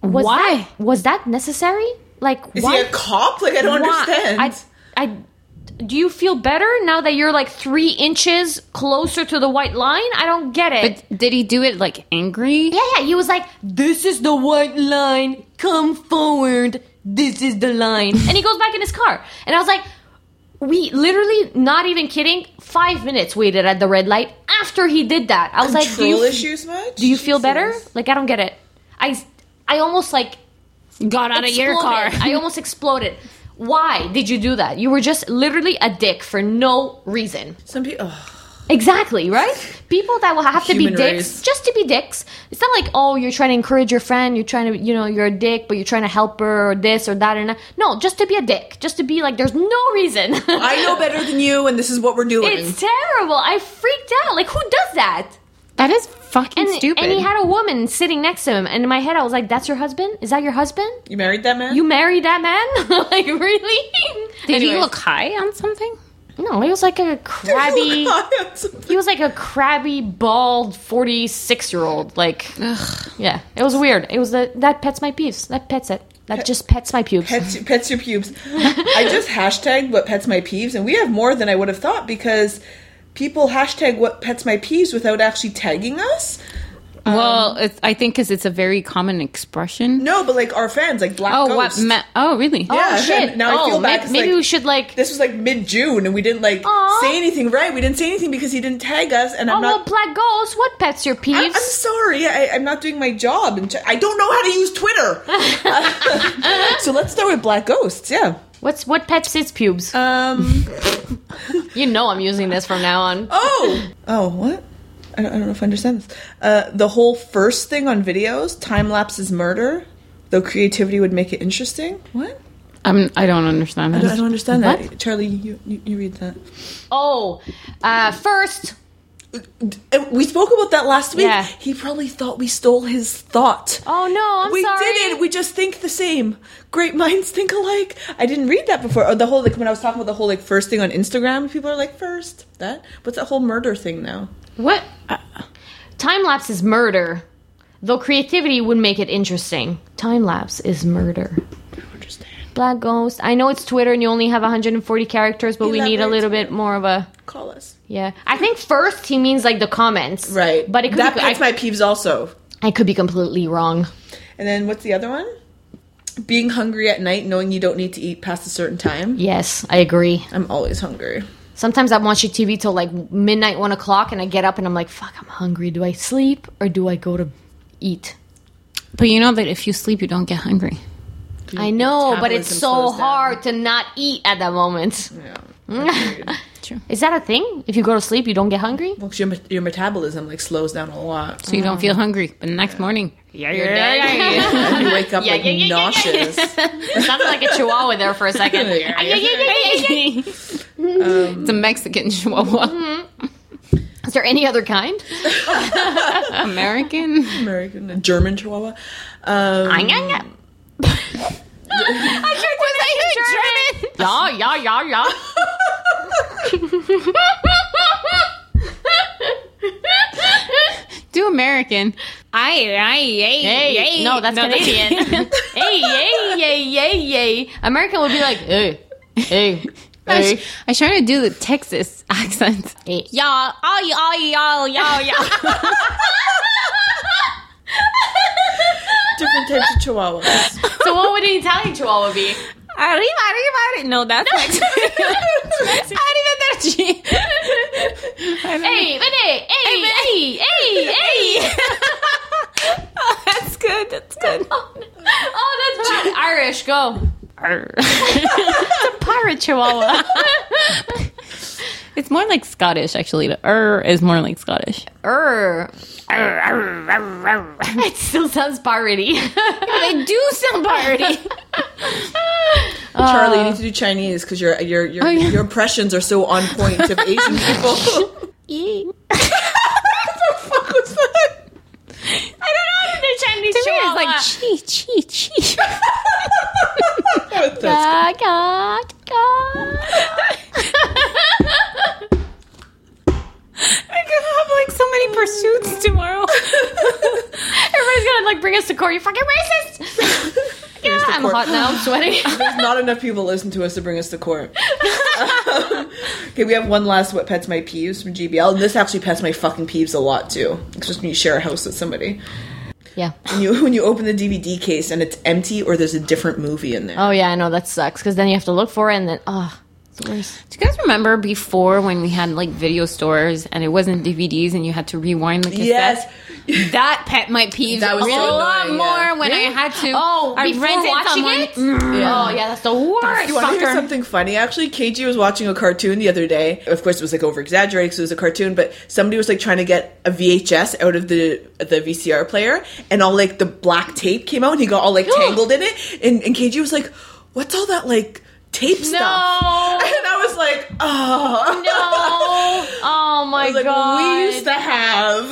was that necessary? Like, is why? he a cop? Like, I don't understand. do you feel better now that you're like 3 inches closer to the white line? I don't get it. But did he do it like angry? Yeah, he was like, this is the white line. Come forward. This is the line. And he goes back in his car. And I was like, we literally, not even kidding, 5 minutes waited at the red light after he did that. I was like, Control issues much? do you feel better? Like, I don't get it. I almost like Got out of your car. exploded. I almost exploded. Why did you do that? You were just literally a dick for no reason. Some people... Exactly, right? People that will have to be Human dicks, race. just to be dicks. It's not like, oh, you're trying to encourage your friend, you're trying to, you're a dick, but you're trying to help her or this or that or that. No, just to be a dick. Just to be like, there's no reason. I know better than you, and this is what we're doing. It's terrible. I freaked out. Like, who does that? That is fucking stupid. And he had a woman sitting next to him. And in my head, I was like, that's your husband? Is that your husband? You married that man? You married that man? Like, really? Did he Anyways. look high on something? No, he was like a crabby... He was like a crabby, bald, 46-year-old. Like, yeah, it was weird. It was that pets my peeves. That pets it. That just pets my pubes. Pets your pubes. I just hashtagged what pets my peeves, and we have more than I would have thought because people hashtag what pets my peeves without actually tagging us. Well, I think because it's a very common expression. No, but like our fans, like Black Ghost. Oh, really? Yeah, Oh, shit. and now I feel bad 'cause, Maybe like, we should, like... This was like mid-June, and we didn't like Aw. say anything right. We didn't say anything because he didn't tag us, and I'm well, not. Black Ghost, what pets your peeves? I'm sorry, I'm not doing my job, and I don't know how to use Twitter. So let's start with Black Ghosts. Yeah. What pets his pubes? You know I'm using this from now on. Oh, what? I don't know if I understand this. The whole first thing on videos, time-lapse is murder, though creativity would make it interesting. What? I don't understand I that. don't understand What? that. Charlie, you read that. Oh, first... We spoke about that last week. Yeah. He probably thought we stole his thought. Oh, no, I'm we sorry. didn't. We just think the same. Great minds think alike. I didn't read that before. Or the whole, like, when I was talking about the whole, like, first thing on Instagram, people are like, first. That? What's that whole murder thing now? What? Time-lapse is murder. Though creativity would make it interesting. Time-lapse is murder. I don't understand. Black Ghost. I know it's Twitter and you only have 140 characters, but we need a Elaborate. little bit more of a... Call us. Yeah. I think first he means, like, the comments. Right. But it could that be... pets my peeves also. I could be completely wrong. And then what's the other one? Being hungry at night, knowing you don't need to eat past a certain time. Yes, I agree. I'm always hungry. Sometimes I'm watching TV till like midnight, 1 o'clock, and I get up and I'm like, fuck, I'm hungry. Do I sleep or do I go to eat? But you know that if you sleep, you don't get hungry. I know, but it's Metabolism so slows down. hard to not eat at that moment. Yeah. True. Is that a thing? If you go to sleep, you don't get hungry? Well, 'cause your metabolism like slows down a lot. So you don't feel hungry. But the next morning, You're dead. And you wake up Yeah, like yeah, yeah, yeah, nauseous. It sounded like a chihuahua there for a second. It's a Mexican chihuahua. Is there any other kind? American. American, a German chihuahua. I tried to make German. Yeah. Do American. Hey, no, that's Canadian. Hey. American would be like, hey. I was trying to do the Texas accent. Hey. Yeah. Different types of chihuahuas. So what would an Italian chihuahua be? Arriba. No, that's Mexican. Arrivederci. Hey. Oh, that's good. Oh, that's bad. Irish, go. Arr. It's a pirate chihuahua. It's more like Scottish, actually. The is more like Scottish. It still sounds piratey. They do sound piratey. Charlie, you need to do Chinese because your impressions are so on point of Asian people. What the fuck was that? I don't know how to do Chinese To me, chihuahua. it's like chi. I could have like so many pursuits tomorrow. Everybody's gonna like bring us to court. You fucking racist. Yeah, I'm court. hot now. I'm sweating. There's not enough people listen to us to bring us to court. Okay, we have one last what pets my peeves from GBL, and this actually pets my fucking peeves a lot too. Especially when you share a house with somebody. Yeah. When you open the DVD case and it's empty or there's a different movie in there. Oh yeah, I know that sucks because then you have to look for it and then it's the worst. Do you guys remember before when we had like video stores and it wasn't DVDs and you had to rewind the cassette? Yes. That pet my peeves That was a so lot annoying, more yeah. when I had to. I rented before watching someone- it. Oh yeah, that's the worst. You want to hear fucker. something funny? Actually, KG was watching a cartoon the other day. Of course, it was like over exaggerated because it was a cartoon, but somebody was like trying to get a VHS out of the VCR player, and all like the black tape came out, and he got all like tangled in it. And KG was like, "What's all that like tape stuff?" And I was like, "Oh No. Oh my I was like, god. we used to have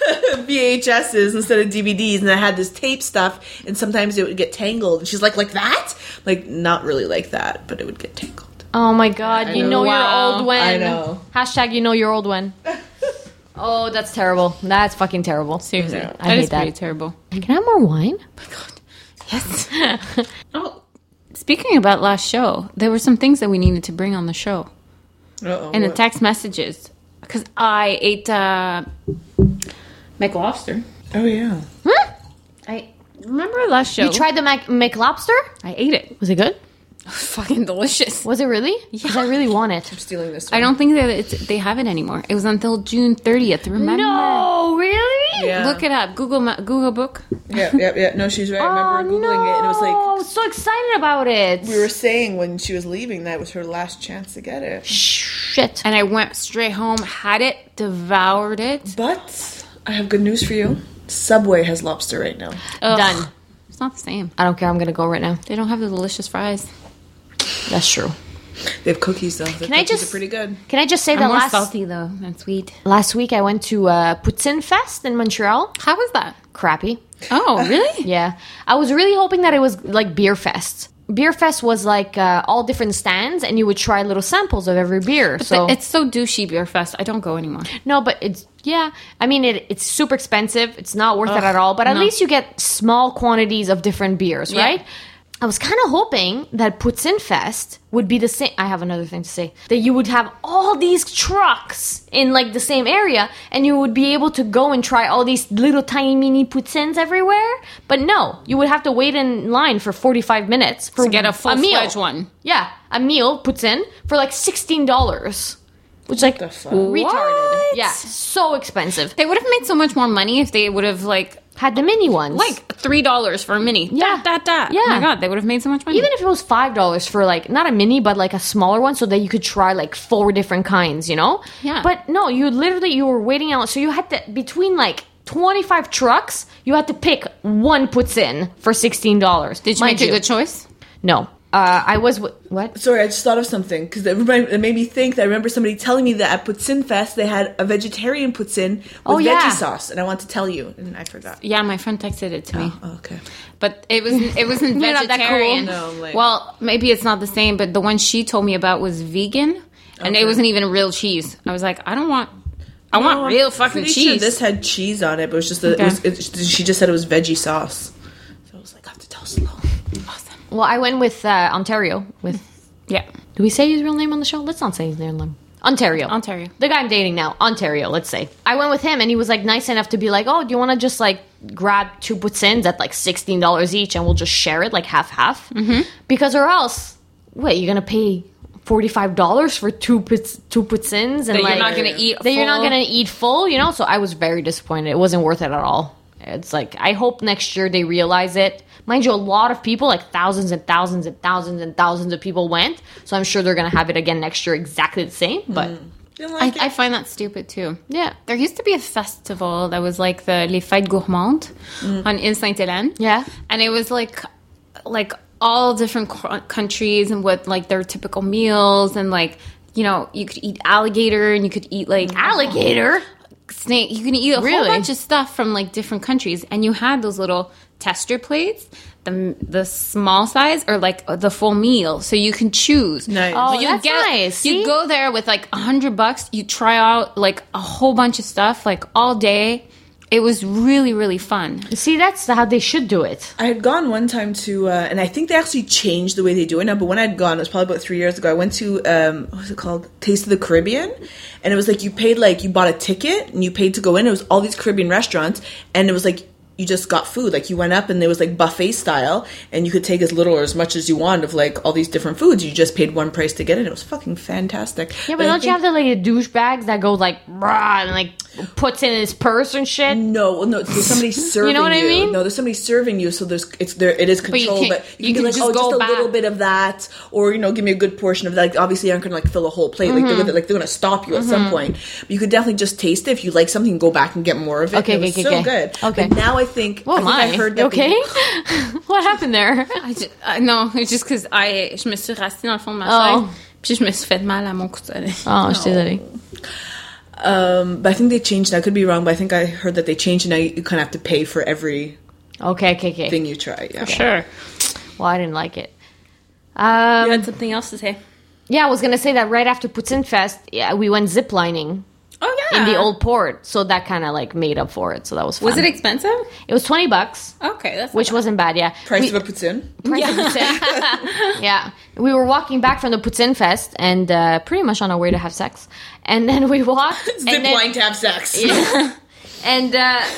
VHSs instead of DVDs, and I had this tape stuff, and sometimes it would get tangled. And she's like that? Like, not really like that, but it would get tangled. Oh my god, you know Wow. you're old when. I know. Hashtag you know you're old when. Oh, that's terrible. That's fucking terrible. Seriously, Yeah. I that hate is that. pretty terrible. Can I have more wine? Yes. Oh, speaking about last show, there were some things that we needed to bring on the show in the text messages because I ate McLobster. Oh, yeah. I remember last show. You tried the McLobster? I ate it. Was it good? It was fucking delicious. Was it really? Because I really want it. I'm stealing this one. I don't think that they have it anymore. It was until June 30th. Remember? No, really? Yeah. Look it up. Google book. Yeah. No, she's right. I remember Googling it, and it was I like, was so excited about it. we were saying when she was leaving that was her last chance to get it. Shit. And I went straight home, had it, devoured it. But I have good news for you. Subway has lobster right now. Ugh. Done. It's not the same. I don't care. I'm gonna go right now. They don't have the delicious fries. That's true. They have cookies, though. The Can I cookies just are pretty good. Can I just say I'm that more last salty though than sweet. last week I went to Poutine Fest in Montreal. How was that? Crappy. Oh, really? Yeah. I was really hoping that it was like Beer Fest. Beer Fest was like all different stands, and you would try little samples of every beer. So It's so douchey, Beer Fest. I don't go anymore. no, but it's I mean, it's super expensive. It's not worth it at all. But at least you get small quantities of different beers, Yeah. right? I was kind of hoping that Poutine Fest would be the same. I have another thing to say. That you would have all these trucks in like the same area, and you would be able to go and try all these little tiny mini poutines everywhere. But no, you would have to wait in line for 45 minutes for To get a meal. full-fledged one. Yeah, a meal poutine for like $16, which like the fuck? retarded. What? Yeah, so expensive. They would have made so much more money if they would have Had the mini ones. like $3 for a mini. Yeah. Yeah. Yeah. Oh my god, they would have made so much money. even if it was $5 for like not a mini but like a smaller one, so that you could try like 4 different kinds, you know? Yeah. But no, you were waiting out, so you had to between like 25 trucks, you had to pick one poutine for $16. Did you make a good choice? No. I was what? Sorry, I just thought of something because it made me think that I remember somebody telling me that at Poutine Fest they had a vegetarian poutine with Oh, yeah. veggie sauce, and I want to tell you, and I forgot. Yeah, my friend texted it to me. Oh, okay. But it wasn't You're not that cool. vegetarian. No, I'm like- Well, maybe it's not the same, but the one she told me about was vegan, and it wasn't even real cheese. I was like, I want real fucking Pretty cheese. sure this had cheese on it, but it was just Okay. she just said it was veggie sauce. So I was like, I have to tell slow. Awesome. Well, I went with Ontario with Yeah. Do we say his real name on the show? Let's not say his real name. Ontario. The guy I'm dating now. Ontario, let's say. I went with him, and he was, like, nice enough to be like, oh, do you want to just, like, grab 2 poutines at, like, $16 each, and we'll just share it, like, half-half? Mm-hmm. Because or else, wait, you're going to pay $45 for two poutines? And, That like, you're not going to eat that you're not full? going to eat full, you know? So I was very disappointed. It wasn't worth it at all. It's like, I hope next year they realize it. Mind you, a lot of people, like thousands and thousands and thousands and thousands of people went. So I'm sure they're going to have it again next year exactly the same. But Didn't like I find that stupid too. yeah. There used to be a festival that was like the Les Fêtes Gourmandes on Ile Sainte-Hélène. Yeah. And it was like all different countries and what like their typical meals and like, you know, you could eat alligator and you could eat like Alligator? snake. You can eat a Really? whole bunch of stuff from like different countries, and you had those little tester plates, the small size or like the full meal, so you can choose. Nice. Oh, But you that's nice. You See? go there with like $100. You try out like a whole bunch of stuff like all day. it was really, really fun. See, that's how they should do it. I had gone one time to, and I think they actually changed the way they do it now, but when I'd gone, it was probably about 3 years ago, I went to, what was it called? Taste of the Caribbean. And it was like, you bought a ticket, and you paid to go in. It was all these Caribbean restaurants, and it was like, you just got food. Like, you went up and there was like buffet style, and you could take as little or as much as you wanted of like all these different foods. You just paid one price to get it. It was fucking fantastic. Yeah, but don't you have the like douchebags that go like rah and like puts in his purse and shit? No, there's somebody serving you. You know what I mean? No, there's somebody serving you, so it is controlled, but you can be like, just just a back. little bit of that, or give me a good portion of that. Like, obviously, you aren't gonna like fill a whole plate. Mm-hmm. Like they're gonna stop you at some point. But you could definitely just taste it. If you like something, go back and get more of it. Okay, it was so good. Okay. But now I think I heard that. You okay? What happened there? Non, c'est juste que je me suis rassée dans le fond de ma chaise, puis je me suis fait mal à mon coutelet. Oh, je suis désolée. But I think they changed. I could be wrong, but I think I heard that they changed. And now you kind of have to pay for every Okay. thing you try. Yeah, Sure. Well, I didn't like it. You had something else to say? Yeah, I was gonna say that right after Poutine Fest, we went ziplining. Oh, yeah. In the old port, so that kind of like made up for it. So that was fun. Was it expensive? It was $20. Okay, that's which wasn't bad. Yeah, price of a poutine. Yeah, we were walking back from the Poutine Fest and pretty much on our way to have sex, and then we walked Zipline to have sex. Yeah. And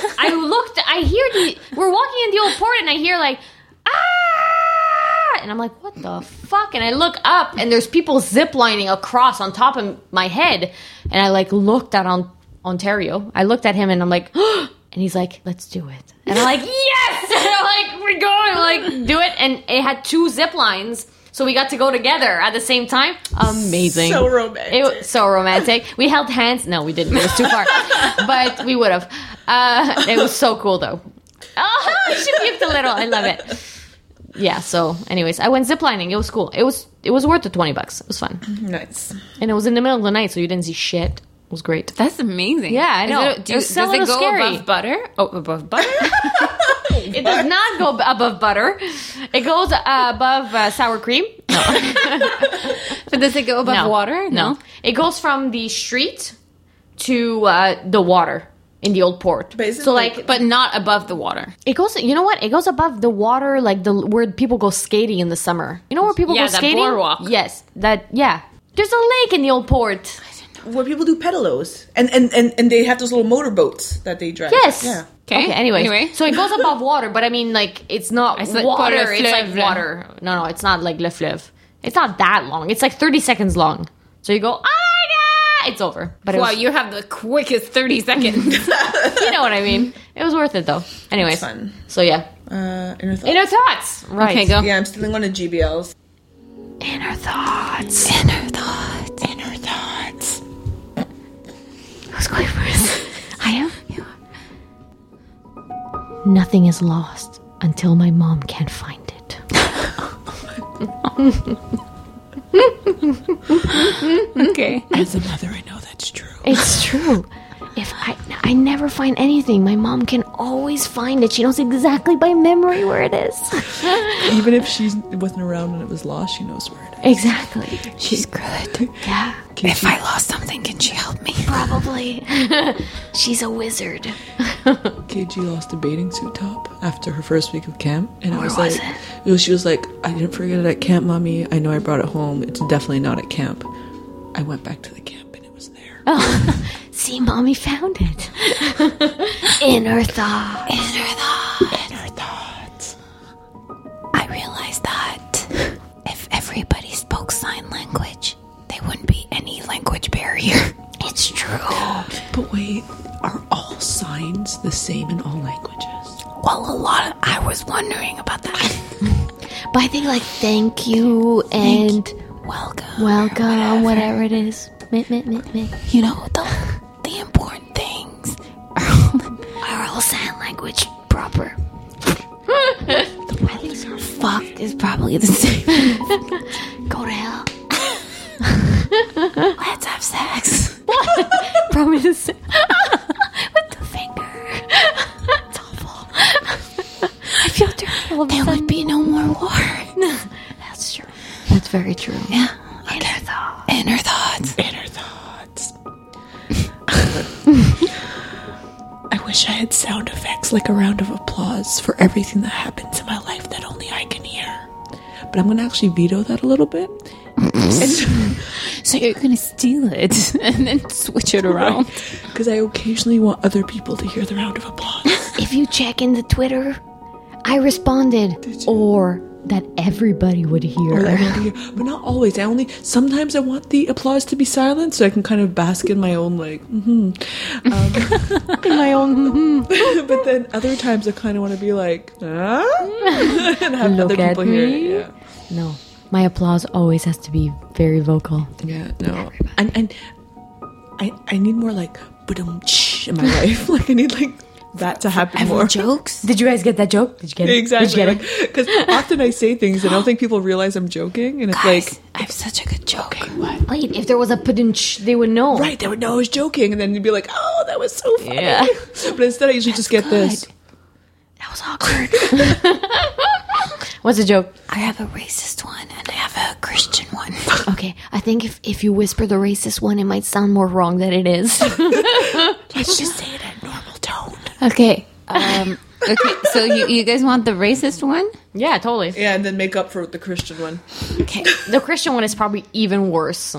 we're walking in the old port, and I hear like and I'm like, what the fuck? And I look up, and there's people ziplining across on top of my head. And I like looked at Ontario. I looked at him, and I'm like, and he's like, let's do it. And I'm like, yes! And I'm like, we're going, like, do it. And it had 2 zip lines, so we got to go together at the same time. Amazing. So romantic. It was so romantic. We held hands. No, we didn't. It was too far. But we would have. It was so cool, though. Oh, she peeped a little. I love it. Yeah, so anyways, I went ziplining. It was cool. It was worth the $20. It was fun. Nice. And it was in the middle of the night, so you didn't see shit. It was great. That's amazing. Yeah, I know. Does it go scary. above butter? Oh, above butter? It does not go above butter. It goes above sour cream. No. But does it go above water? No. It goes from the street to the water. In the old port. So but not above the water. It goes, you know what? It goes above the water, like where people go skating in the summer. You know where people go skating? Yeah, that boardwalk. Yes, There's a lake in the old port. Where people do pedalos. And they have those little motorboats that they drive. Yes. Yeah. Okay, anyway. So it goes above water, but I mean, like, it's not water. It's like water. No, it's not like Le Fleuve. It's not that long. It's like 30 seconds long. So you go, it's over. But you have the quickest 30 seconds. You know what I mean. It was worth it, though. Anyways. Fun. So, yeah. Inner thoughts. Inner thoughts. Right. Okay, go. Yeah, I'm still going to GBLs. Inner thoughts. Inner thoughts. Inner thoughts. Who's going first? I am? Yeah. Nothing is lost until my mom can't find it. Okay. As a mother, I know that's true. It's true. If I never find anything, my mom can always find it. She knows exactly by memory where it is. Even if she wasn't around when it was lost, she knows where it is. Exactly. She's good. Yeah. If I lost something, can she help me? Probably. She's a wizard. KG lost a bathing suit top after her first week of camp, and Where was was like, she was like, I didn't forget it at camp, Mommy. I know I brought it home. It's definitely not at camp. I went back to the camp, and it was there. Oh, see, Mommy found it. Inner thoughts. Inner thoughts. Inner thoughts. I realized that if everybody spoke sign language, there wouldn't be any language barrier. It's true. But wait, are all signs the same in all languages? Well, I was wondering about that. But I think like thank you and welcome, whatever it is. You know, the important things are all sign language proper. I think so. Fuck is probably the same. Go to hell. Let's have sex. What? Probably the same. With the finger. It's awful. I feel terrible. There would be no more war. That's true. That's very true. Yeah. Okay. Inner thoughts. Inner thoughts. Inner thoughts. I wish I had sound effects like a round of applause for everything that happens in my life that only I can hear. But I'm going to actually veto that a little bit. So you're going to steal it and then switch it around. Because I occasionally want other people to hear the round of applause. If you check in the Twitter, I responded. Or that everybody would hear. But not always. Sometimes I want the applause to be silent so I can kind of bask in my own, like, in my own. But then other times I kind of want to be like, and have Look other people at hear me. it. Yeah. No, my applause always has to be very vocal. Yeah, no. And I need more like ba-dum in my life. Like I need like that to happen more. Jokes? Did you guys get that joke? Did you get it? Exactly. Did you get it? Because often I say things and I don't think people realize I'm joking, and it's Guys, like, I have such a good joke. okay, what? Wait, if there was a padunch, they would know. Right, they would know I was joking, and then you'd be like, oh, that was so funny. Yeah. But instead I usually just get this. That was awkward. What's the joke? I have a racist one and I have a Christian one. Okay, I think if you whisper the racist one, it might sound more wrong than it is. Let's just say it at a normal tone. Okay. Okay, so you guys want the racist one? Yeah, totally. Yeah, and then make up for the Christian one. Okay. The Christian one is probably even worse.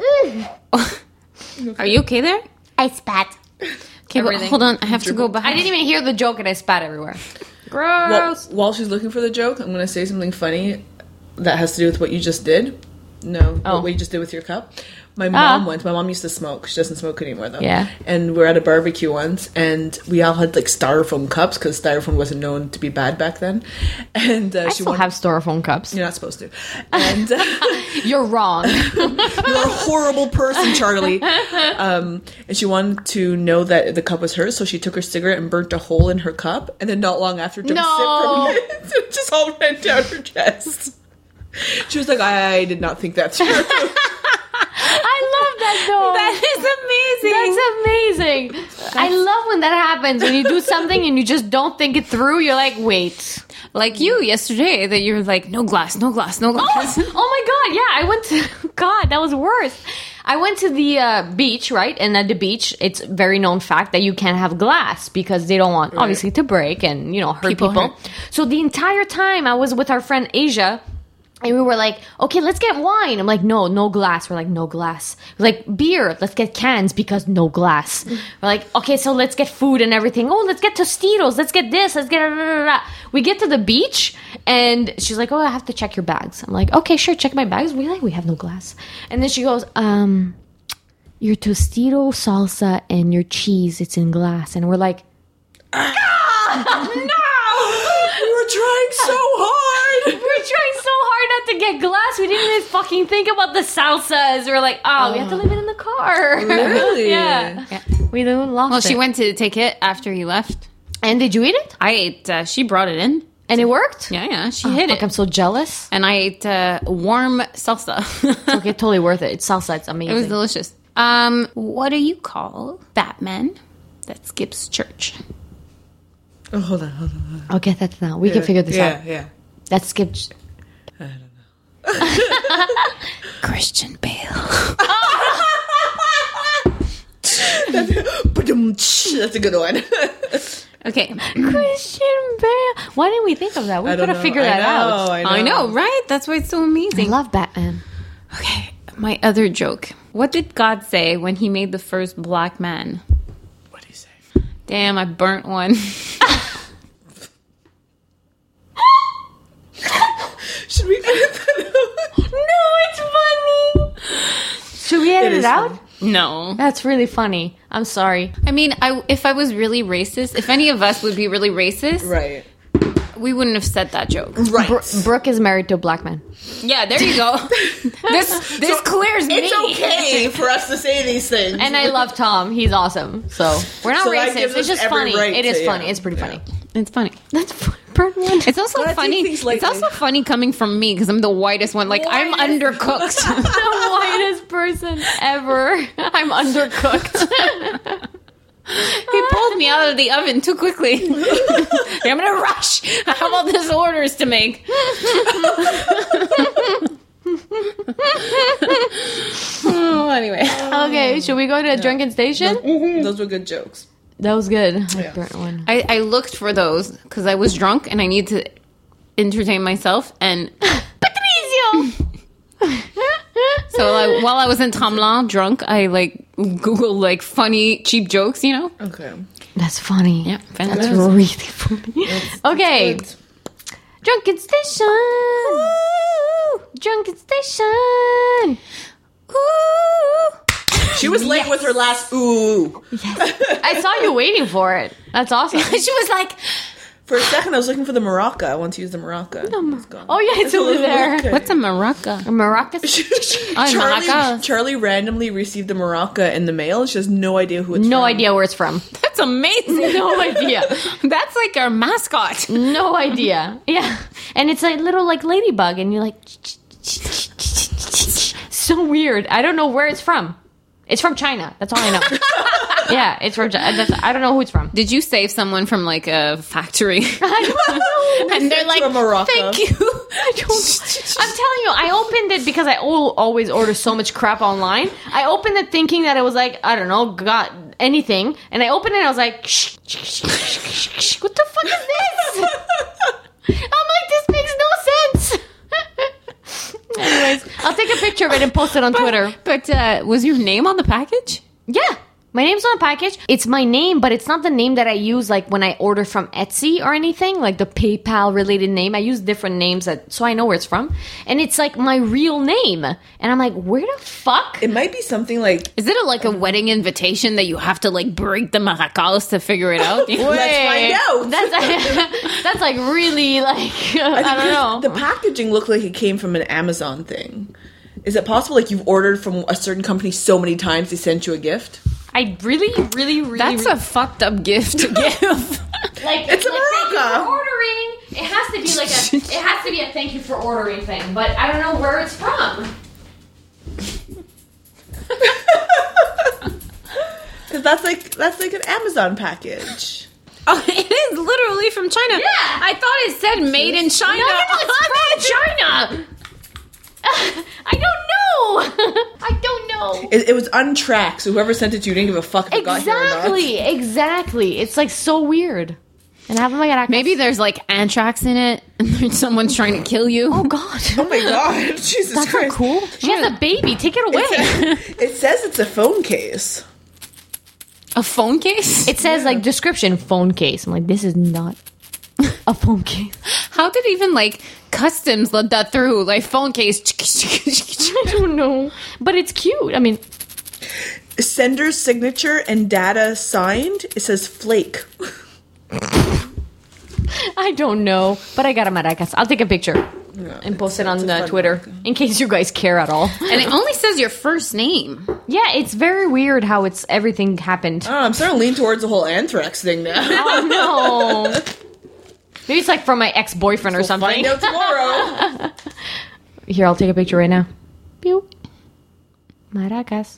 Are you okay there? I spat. Okay, but Everything. hold on. I have to go back. I didn't even hear the joke and I spat everywhere. Well, Gross. while she's looking for the joke, I'm going to say something funny that has to do with what you just did. No, what you just did with your cup. My mom my mom used to smoke. She doesn't smoke anymore, though. Yeah. And we're at a barbecue once, and we all had, like, styrofoam cups, because styrofoam wasn't known to be bad back then. And I she still wanted... have styrofoam cups. You're not supposed to. And You're wrong. you're a horrible person, Charlie. And she wanted to know that the cup was hers, so she took her cigarette and burnt a hole in her cup, and then not long after took a sip from it. It just all ran down her chest. She was like, I did not think that through. I love that though. That is amazing. That's amazing. I love when that happens. When you do something and you just don't think it through, you're like, wait. Like you yesterday, that you're like, no glass, no glass, no glass. Oh my god, yeah, I went to God, that was worse. I went to the beach, right? And at the beach, it's a very known fact that you can't have glass because they don't want, obviously, to break and, hurt people. hurt. So the entire time I was with our friend Asia, and we were like, okay, let's get wine. I'm like, no glass. We're like, no glass. We're like, beer, let's get cans because no glass. We're like, okay, so let's get food and everything. Oh, let's get Tostitos. Let's get this. Let's get... We get to the beach, and she's like, oh, I have to check your bags. I'm like, okay, sure, check my bags. We have no glass. And then she goes, your Tostito salsa and your cheese, it's in glass. And we're like, No! We were trying so hard! we were trying so hard not to get glass. We didn't even fucking think about the salsas. We were like, we have to leave it in the car. Really? Yeah. We lost Well, it. she went to take it after you left. And did you eat it? I ate, she brought it in. And it worked? Yeah, she hit Fuck, it. I'm so jealous. And I ate warm salsa. Okay, totally worth it. It's salsa. It's amazing. It was delicious. What do you call Batman that skips church? Oh, hold on. I'll get that now. We can figure this out. Yeah. That's skipped. Christian Bale. That's a good one. Okay. Christian Bale. Why didn't we think of that? We I could don't have know. figured that out. I know, right? That's why it's so I amazing. love Batman. Okay, my other joke. What did God say when he made the first black man? What do you say? Damn, I burnt one. Should we edit that out? No, it's funny. Should we edit it is out? funny. No. That's really funny. I'm sorry. I mean, if I was really racist, if any of us would be really racist, Right. we wouldn't have said that joke. Right. Brooke is married to a black man. Yeah, there you go. This clears me. It's okay for us to say these things. And I love Tom. He's awesome. So we're not So that gives racist. It's us just every funny. right It is to- funny. yeah. It's pretty funny. It's funny. That's burn one. It's also But I take funny. things It's lightly. also funny coming from me because I'm the whitest one. Like I'm Whitest. undercooked. The whitest person ever. I'm undercooked. He pulled me out of the oven too quickly. I'm gonna rush. I have all these orders to make. Oh, anyway. Okay, should we go to a drunken station? Those were good jokes. That was good. Yeah. Burnt one. I looked for those because I was drunk and I need to entertain myself. And Patricio! so while I was in Tremblant drunk, I like Googled like funny cheap jokes, you know? Okay. That's funny. Yeah, That's really funny. Okay. Good. Drunken Station! Drunken Station! She was late with her last ooh. I saw you waiting for it. That's awesome. She was like, For a second, I was looking for the maraca. I want to use the maraca. It's gone. Oh, yeah, it's over there. Okay. what's a maraca? A maracas? maracas. Charlie randomly received the maraca in the mail. She has no idea who it's No from. idea where it's from. That's amazing. No idea. That's like our mascot. No idea. Yeah. And it's like little like ladybug and you're like so weird. I don't know where it's from. It's from China. That's all I know. Yeah, it's from China. I don't know who it's from. Did you save someone from like a factory? I don't know. And they're like, to a maraca. thank you. I don't. I'm telling you, I opened it because I always order so much crap online. I opened it thinking that it was like, I don't know, got anything. And I opened it and I was like, what the fuck is this? I'm like, this makes no sense. Anyways, I'll take a picture of it and post it on Twitter. But was your name on the package? Yeah. My name's on the package. It's my name, but it's not the name that I use like when I order from Etsy or anything, like the PayPal related name. I use different names so I know where it's from. And it's like my real name. And I'm like, where the fuck? It might be something like. Is it like a wedding invitation that you have to like break the maracas to figure it out? Let's find out. That's like really like, I don't know. The packaging looked like it came from an Amazon thing. Is it possible like you've ordered from a certain company so many times they sent you a gift? I really That's a fucked up gift to give. like It's a like, thank you maraca. for ordering. It has to be like it has to be a thank you for ordering thing, but I don't know where it's from. Because that's like an Amazon package. Oh, it is literally from China. Yeah. I thought it said made in China. No, it's from China. I don't know. I don't know. It was untracked, so whoever sent it to you didn't give a fuck if it got here or not. Exactly. It's like so weird. And I have my God. Maybe there's like anthrax in it, and someone's trying to kill you. Oh God. Oh my god, Jesus That's Christ. not cool. She has a baby. Take it away. It says it's a phone case. A phone case? It says like description phone case. I'm like, this is not a phone case. How did even like customs let that through? Like phone case. I don't know, but it's cute. I mean, Sender's signature and data signed. It says Flake. I don't know, but I got a maracas. I'll take a picture and post it on it's a fun Twitter maraca. in case you guys care at all. And it only says your first name. Yeah, it's very weird how it's everything happened. Oh, I'm starting to lean towards the whole anthrax thing now. Oh no. Maybe it's like from my ex-boyfriend or something. Find out tomorrow. Here, I'll take a picture right now. Pew. Maracas.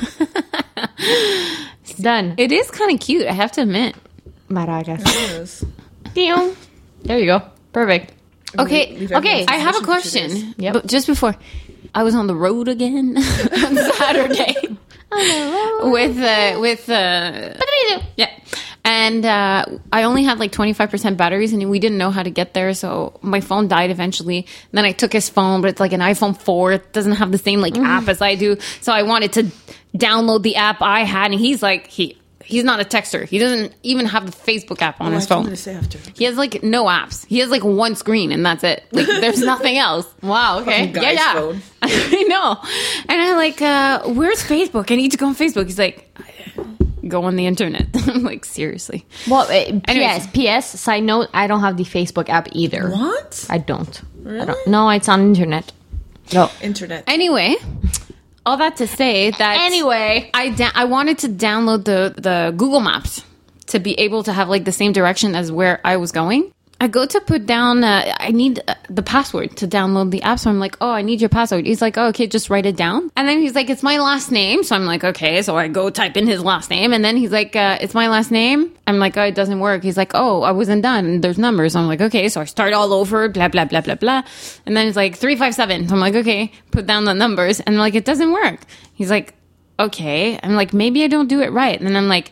It's done. It is kind of cute, I have to admit. Maracas. Yes. Pew. There you go. Perfect. Okay, Leave okay. everyone's I have a decision to question. Yep. But just before, I was on the road again on Saturday with yeah, and I only had like 25% batteries, and we didn't know how to get there, so my phone died eventually. And then I took his phone, but it's like an iPhone 4. It doesn't have the same like app as I do, so I wanted to download the app I had, and he's like He's not a texter. He doesn't even have the Facebook app on his I'm phone. going to say after. He has like no apps. He has like one screen and that's it. Like there's nothing else. Wow, okay. Fucking guy's phone. I know. And I'm like, where's Facebook? I need to go on Facebook. He's like, go on the internet. I'm like, seriously. Well, Anyways. PS, side note, I don't have the Facebook app either. What? I don't. Really? I don't. No, it's on internet. No. Internet. Anyway, all that to say that Anyway. I wanted to download the Google Maps to be able to have like the same direction as where I was going. I go to put down, I need the password to download the app. So I'm like, oh, I need your password. He's like, oh, okay, just write it down. And then he's like, it's my last name. So I'm like, okay. So I go type in his last name. And then he's like, it's my last name. I'm like, oh, it doesn't work. He's like, oh, I wasn't done. There's numbers. I'm like, okay. So I start all over, blah, blah, blah, blah, blah. And then it's like 357. So I'm like, okay, put down the numbers. And I'm like, it doesn't work. He's like, okay. I'm like, maybe I don't do it right. And then I'm like,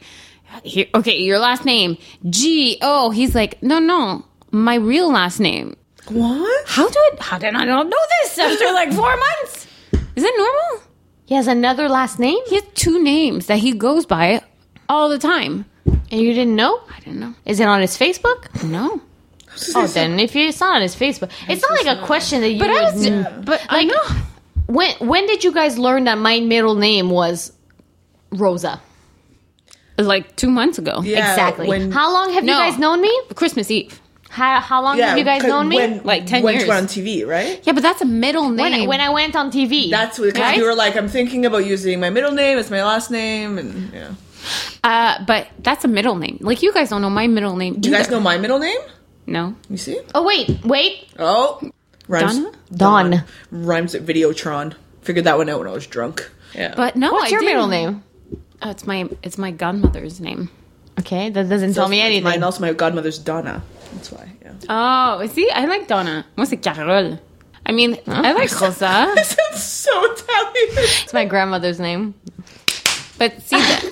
Okay, your last name. G-O. He's like, no, my real last name. What? How did I not know this after like 4 months? Is it normal? He has another last name? He has 2 names that he goes by all the time. And you didn't know? I didn't know. Is it on his Facebook? No. Oh, then if it's not on his Facebook, it's not like a question that you would... But I know. When did you guys learn that my middle name was Rosa? Like 2 months ago. Yeah, Exactly. when- How long have you No. guys known me? Christmas Eve. How long have you guys known me? Like 10 when years. you went on TV, right? Yeah, but that's a middle name. When I went on TV. That's what, because Right? you were like, I'm thinking about using my middle name as my last name, and yeah. But that's a middle name. Like, you guys don't know my middle name. Do you guys know my middle name? No. You see? Oh, wait. Oh, rhymes. Donna? Dawn. Rhymes at Videotron. Figured that one out when I was drunk. Yeah. But no, What's I your didn't. middle name? Oh, it's my godmother's name. Okay, that doesn't tell me anything. Mine also, my godmother's Donna. That's why. Yeah. Oh, see, I like Donna. Moi, c'est Carole. I mean, I like Rosa. That sounds so Italian. It's my grandmother's name. But see, that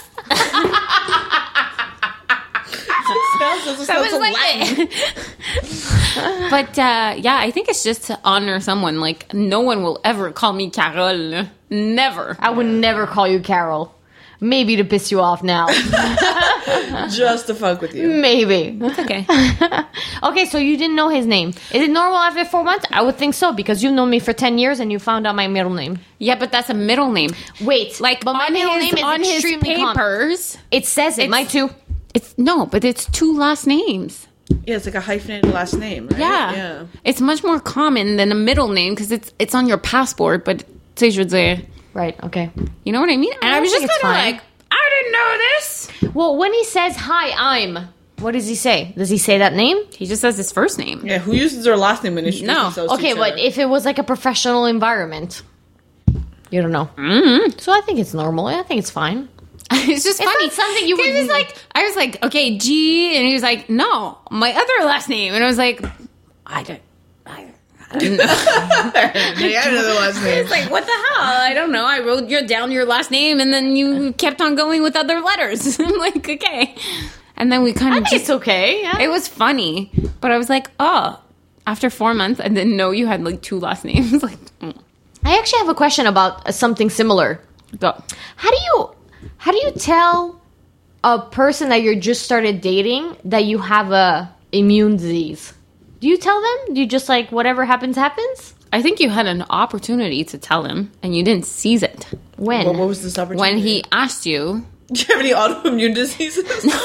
Sounds so was like Latin. But yeah, I think it's just to honor someone. Like, no one will ever call me Carole. Never. I would never call you Carol. Maybe to piss you off now. Just to fuck with you. Maybe. It's okay. Okay, so you didn't know his name. Is it normal after 4 months? I would think so, because you've known me for 10 years and you found out my middle name. Yeah, but that's a middle name. Wait, Like, but my on middle his, name is on his extremely common. papers, It says it. It's- Mine too. but it's 2 last names. Yeah, it's like a hyphenated last name, right? Yeah. It's much more common than a middle name because it's on your passport, but tu sais, je veux dire, Right, okay. you know what I mean? And I was think just it's kind of fine. like, I didn't know this. Well, when he says, hi, I'm, what does he say? Does he say that name? He just says his first name. Yeah, who uses their last name when they introduce No. themselves to Okay, each but other? if it was like a professional environment, you don't know. Mm-hmm. So I think it's normal. I think it's fine. It's just funny. not something you 'Cause would- it's like, I was like, okay, G, and he was like, no, my other last name, and I was like, I didn't know. Yeah, I know the last name. It's like, what the hell? I don't know. I wrote down your last name, and then you kept on going with other letters. I'm like, okay. And then we kind I of think it's okay. Yeah. it was funny, but I was like, oh, after 4 months, I didn't know you had like 2 last names. Like, I actually have a question about something similar. go. How do you tell a person that you're just started dating that you have a immune disease? Do you tell them? Do you just like whatever happens happens? I think you had an opportunity to tell him, and you didn't seize it. When? What was this opportunity? When he asked you, Do you have any autoimmune diseases?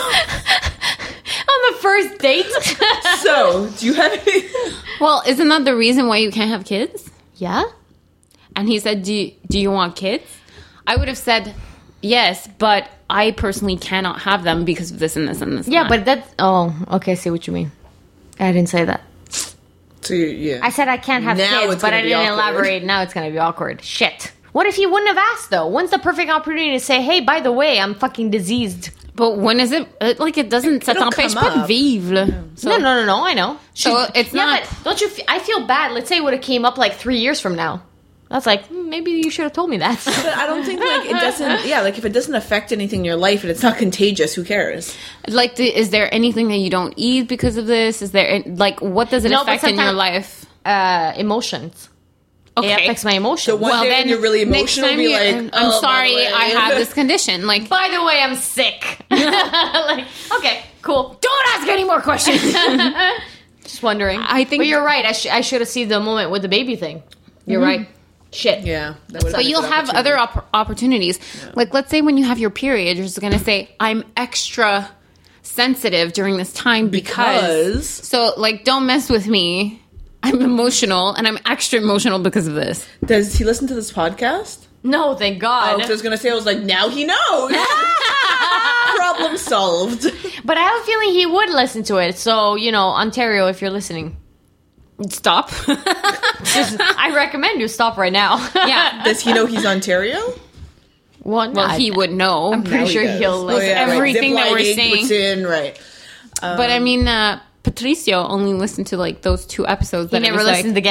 On the first date? So, do you have any? well, isn't that the reason why you can't have kids? Yeah. And he said, do you want kids? I would have said, yes, but I personally cannot have them because of this and this and this. Yeah, and but that's... Oh, okay, I see what you mean. I didn't say that. So, yeah. I said I can't have Now kids, it's but gonna I be didn't awkward. elaborate. Now it's going to be awkward. Shit. What if he wouldn't have asked, though? When's the perfect opportunity to say, hey, by the way, I'm fucking diseased? But when is it? Like, it doesn't. Ça It'll t'empêche come pas de up. vivre. So, No, I know. So it's Yeah, not. but don't you... I feel bad. Let's say it would have came up like 3 years from now. That's like, maybe you should have told me that. But I don't think like it doesn't. Yeah, like if it doesn't affect anything in your life and it's not contagious, who cares? Like, is there anything that you don't eat because of this? Is there like what does it No, but affect in your sometimes- life? Emotions. Okay. It affects my emotions. So one day when you're really next emotional, time be like, I'm "Oh, by the sorry, way." I have this condition. Like, By the way, I'm sick. Like, okay, cool. don't ask any more questions. Just wondering. I think- But you're right. I should have seen the moment with the baby thing. You're right. Shit. Yeah, that would've But been a you'll good have opportunity. other opportunities. Like, let's say when you have your period, you're just going to say, I'm extra sensitive during this time because. So, like, don't mess with me. I'm emotional, and I'm extra emotional because of this. Does he listen to this podcast? No, thank Oh, God. 'cause I was gonna say, I was like, now he knows. Problem solved. But I have a feeling he would listen to it. So, Ontario, if you're listening, Stop. I recommend you stop right now. Yeah. Does he know he's Ontario? Well, He would know. I'm pretty Now he sure does. he'll listen. everything that we're Zip-lining saying. puts in, right? But I mean, Patricio only listened to like those 2 episodes. He that I never was like- listened again?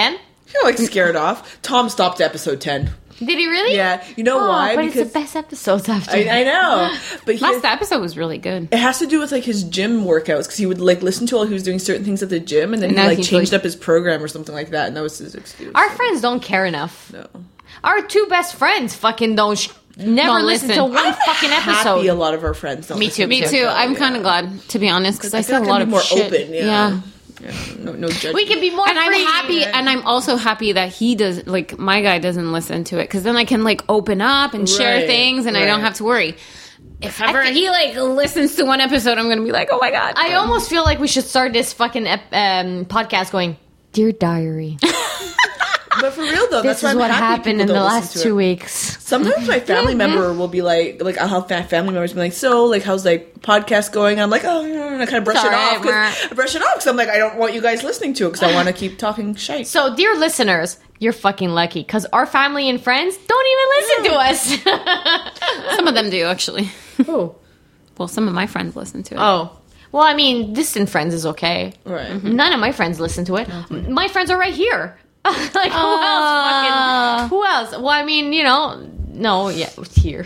You're like scared off. Tom stopped at episode 10. Did he really? Yeah. You know why? But it's the best episodes after. I know. But Last episode was really good. it has to do with like his gym workouts because he would like listen to while he was doing certain things at the gym, and then he now like he's changed like- up his program or something like that, and that was his excuse. Our friends don't care enough. No. Our two best friends fucking never Don't listen to listen. one fucking episode. Happy a lot of our friends don't. Me too. Me too. I'm kind of glad, to be honest, because I feel said like a lot I'd of be more shit. open. Yeah. No judgment. We can be more And I'm free. happy, and I'm also happy that he does, like, my guy doesn't listen to it, because then I can, like, open up and share Right, things, and I don't right. have to worry. If ever he, like, listens to one episode, I'm going to be like, oh my God. I almost feel like we should start this fucking podcast going, Dear Diary. But for real though, This that's why is I'm what happy happened people in the don't last listen to 2 it. weeks. Sometimes my family member will be like I'll have family members be like, so like how's like podcast going? I'm like, oh, and I kind of brush it Sorry, off because I'm like, I don't want you guys listening to it because I want to keep talking shite. So, dear listeners, you're fucking lucky because our family and friends don't even listen to us. Some of them do, actually. Who? Well, some of my friends listen to it. Oh. Well, I mean, distant friends is okay. Right. None of my friends listen to it. My friends are right here. Like, who else? Fucking, who else? Well, I mean, no, yeah, here.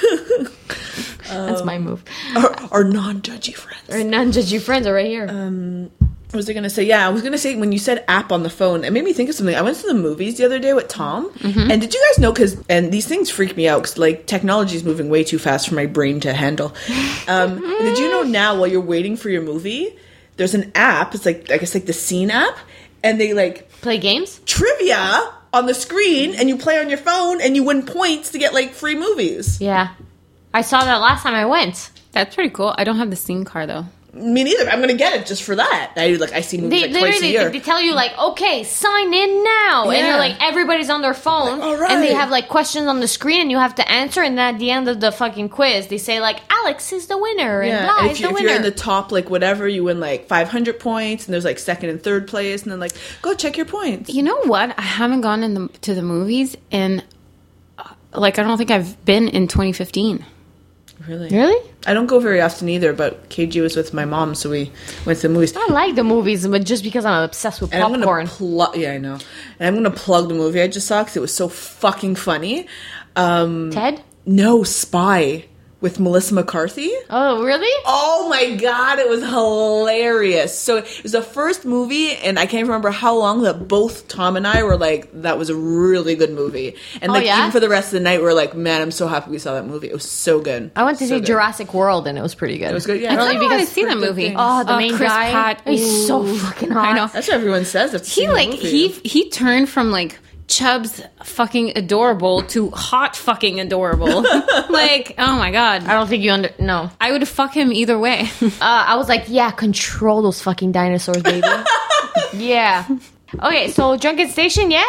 That's my move. Our non-judgy friends. Our non-judgy friends are right here. What was I going to say? Yeah, I was going to say when you said app on the phone, it made me think of something. I went to the movies the other day with Tom, and did you guys know, and these things freak me out because like technology is moving way too fast for my brain to handle. Did you know now while you're waiting for your movie, there's an app, it's like, I guess like the Scene app, and they like Play games? trivia on the screen, and you play on your phone, and you win points to get like free movies. Yeah. I saw that last time I went. That's pretty cool. I don't have the Scene car, though. Me neither. I'm gonna get it just for that. I see movies They like twice a year. they tell you like, okay, sign in now, and Yeah. you're like, everybody's on their phone, Like, all right. and they have like questions on the screen, and you have to answer. And then at the end of the fucking quiz, they say like, Alex is the winner, and Yeah, blah and is if, the if you're in winner. the top, like whatever, you win like 500 points, and there's like second and third place, and then like go check your points. You know what? I haven't gone to the movies in, like, I don't think I've been in 2015. Really? Really? I don't go very often either, but KG was with my mom, so we went to the movies. I like the movies, but just because I'm obsessed with And I'm popcorn. gonna plug. Yeah, I know. And I'm gonna plug the movie I just saw because it was so fucking funny. Ted? No, Spy with Melissa McCarthy. Oh, really? Oh my god, it was hilarious. So it was the first movie, and I can't remember how long that both Tom and I were like, that was a really good movie. And like yeah? even for the rest of the night, we were like, man, I'm so happy we saw that movie. It was so good. I went to So see good. Jurassic World, and it was pretty good. It was good. Yeah, I Only kind of want to because see that for good movie. things. Oh, the main Chris guy. Pratt. He's so Ooh. fucking hot. I know. That's what everyone says. After He seeing the like movie. he turned from like Chubb's fucking adorable to hot fucking adorable. Like, oh my god. I don't think you no. I would fuck him either way. I was like, yeah, control those fucking dinosaurs, baby. Yeah. Okay, so Drunken Station, yeah?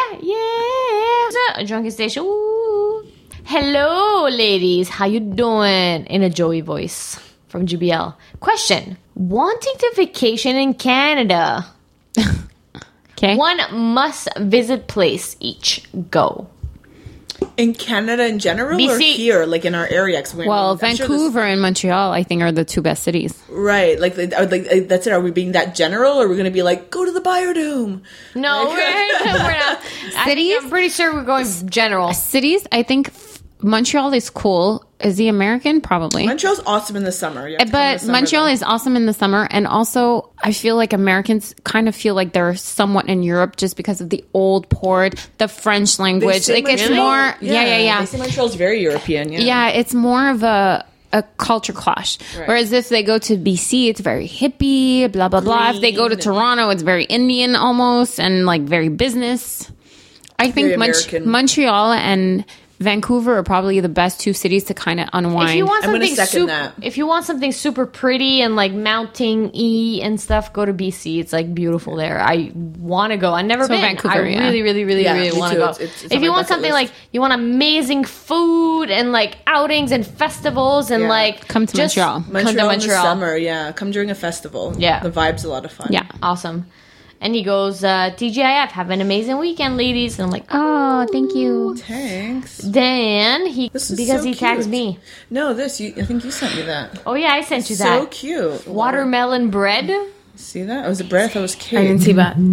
Drunken Station, ooh. Hello, ladies. How you doing? In a Joey voice from GBL. Question. Wanting to vacation in Canada. Okay. One must visit place each. Go. in Canada in general, or BC. here, like in our area? 'Cause Well, I'm sure there's- Vancouver and Montreal, I think, are the two best cities. right? Like that's it. Are we being that general, or are we going to be like, go to the Biodome? No, we're not. Cities? I'm pretty sure we're going general. Cities, I think Montreal is cool. Is he American? Probably. Montreal's awesome in the summer. You have to come in the But summer, Montreal though. is awesome in the summer. And also, I feel like Americans kind of feel like they're somewhat in Europe just because of the old port, the French They language. say Like, it's Montreal- more... Yeah. They say Montreal's very European. Yeah, it's more of a culture clash. Right. Whereas if they go to BC, it's very hippie, blah, blah, blah. If they go to Green. Toronto, it's very Indian almost and like very business. I think Very American. Montreal and Vancouver are probably the best two cities to kind of unwind. If you want I'm gonna something second super, that. if you want something super pretty and like mountain y and stuff, go to BC. It's like beautiful there. I want to go. I've never So been. Vancouver, I yeah. really Yeah, me want to too. go. It's on If my you want bucket something list. like you want amazing food and like outings and festivals and Yeah. like Come to Montreal. Come to Montreal in the Montreal. summer. Yeah, come during a festival. Yeah. the vibe's a lot of fun. Yeah. Awesome. And he goes, TGIF, have an amazing weekend, ladies. And I'm like, Oh, thank you. Thanks. then he This is because so he tags cute. me. No, I think you sent me that. Oh yeah, I sent you So that cute. watermelon bread. See that? Oh, was it bread? I thought it was cake. I didn't see that.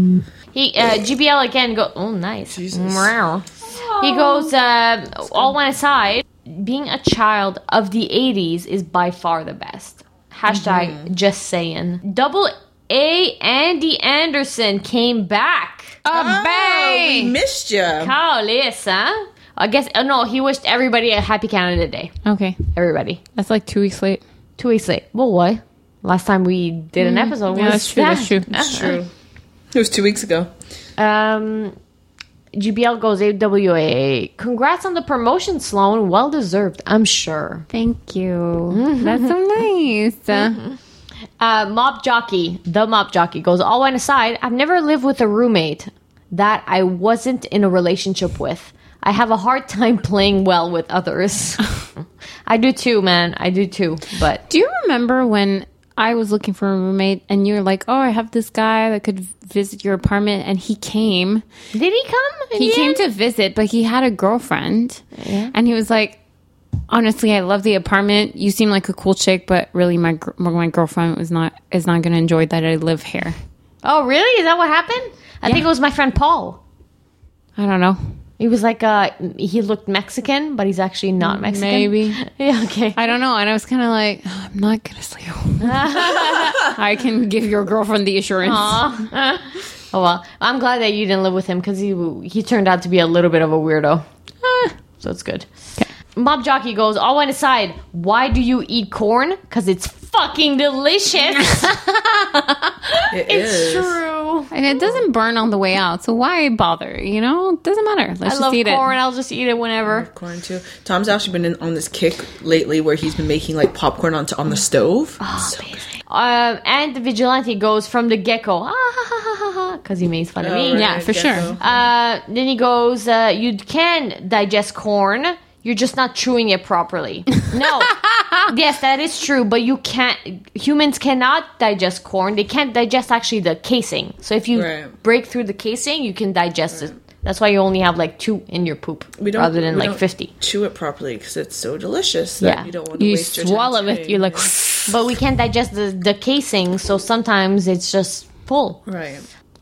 GBL again go. Oh, nice. Jesus. Meow. He goes. All one aside, being a child of the '80s is by far the best. Hashtag just saying. Double A Andy Anderson came back. We missed you. Carlis, huh? I guess. No, he wished everybody a happy Canada Day. Okay. Everybody. That's like 2 weeks late. 2 weeks late. Well, what? Last time we did an episode Yeah, was that's true. It's true. It was 2 weeks ago. GBL goes AWA. Congrats on the promotion, Sloan. Well deserved, I'm sure. Thank you. That's so nice. Mop Jockey, the Mop Jockey goes, all wine aside, I've never lived with a roommate that I wasn't in a relationship with. I have a hard time playing well with others. I do too, man. I do too. But Do you remember when I was looking for a roommate and you were like, oh, I have this guy that could visit your apartment, and he came. did he come? He came to visit, but he had a girlfriend. Yeah. And he was like, honestly, I love the apartment. You seem like a cool chick, but really my girlfriend is not going to enjoy that I live here. Oh, really? Is that what happened? I think it was my friend Paul. I don't know. He was like, he looked Mexican, but he's actually not Mexican. Maybe. Yeah, okay. I don't know. And I was kind of like, oh, I'm not going to sleep. I can give your girlfriend the assurance. Oh, well. I'm glad that you didn't live with him because he turned out to be a little bit of a weirdo. So it's good. Mob Jockey goes, all went aside, why do you eat corn? Because it's fucking delicious. It's true. And it doesn't burn on the way out, so why bother? You know, it doesn't matter. Let's I just love eat corn. it. I'll just eat it whenever. Corn too. Tom's actually been on this kick lately where he's been making like popcorn on the stove. So good. And the vigilante goes from the gecko, because he makes fun of me. right, Yeah, for gecko. sure. Then he goes, you can digest corn. You're just not chewing it properly. No. Yes, that is true, but you can't. Humans cannot digest corn. They can't digest actually the casing. So if you break through the casing, you can digest it. That's why you only have like 2 in your poop rather than like 50. Chew it properly because it's so delicious that you don't want to You waste your time. swallow it. You're like, But we can't digest the casing, so sometimes it's just full. Right.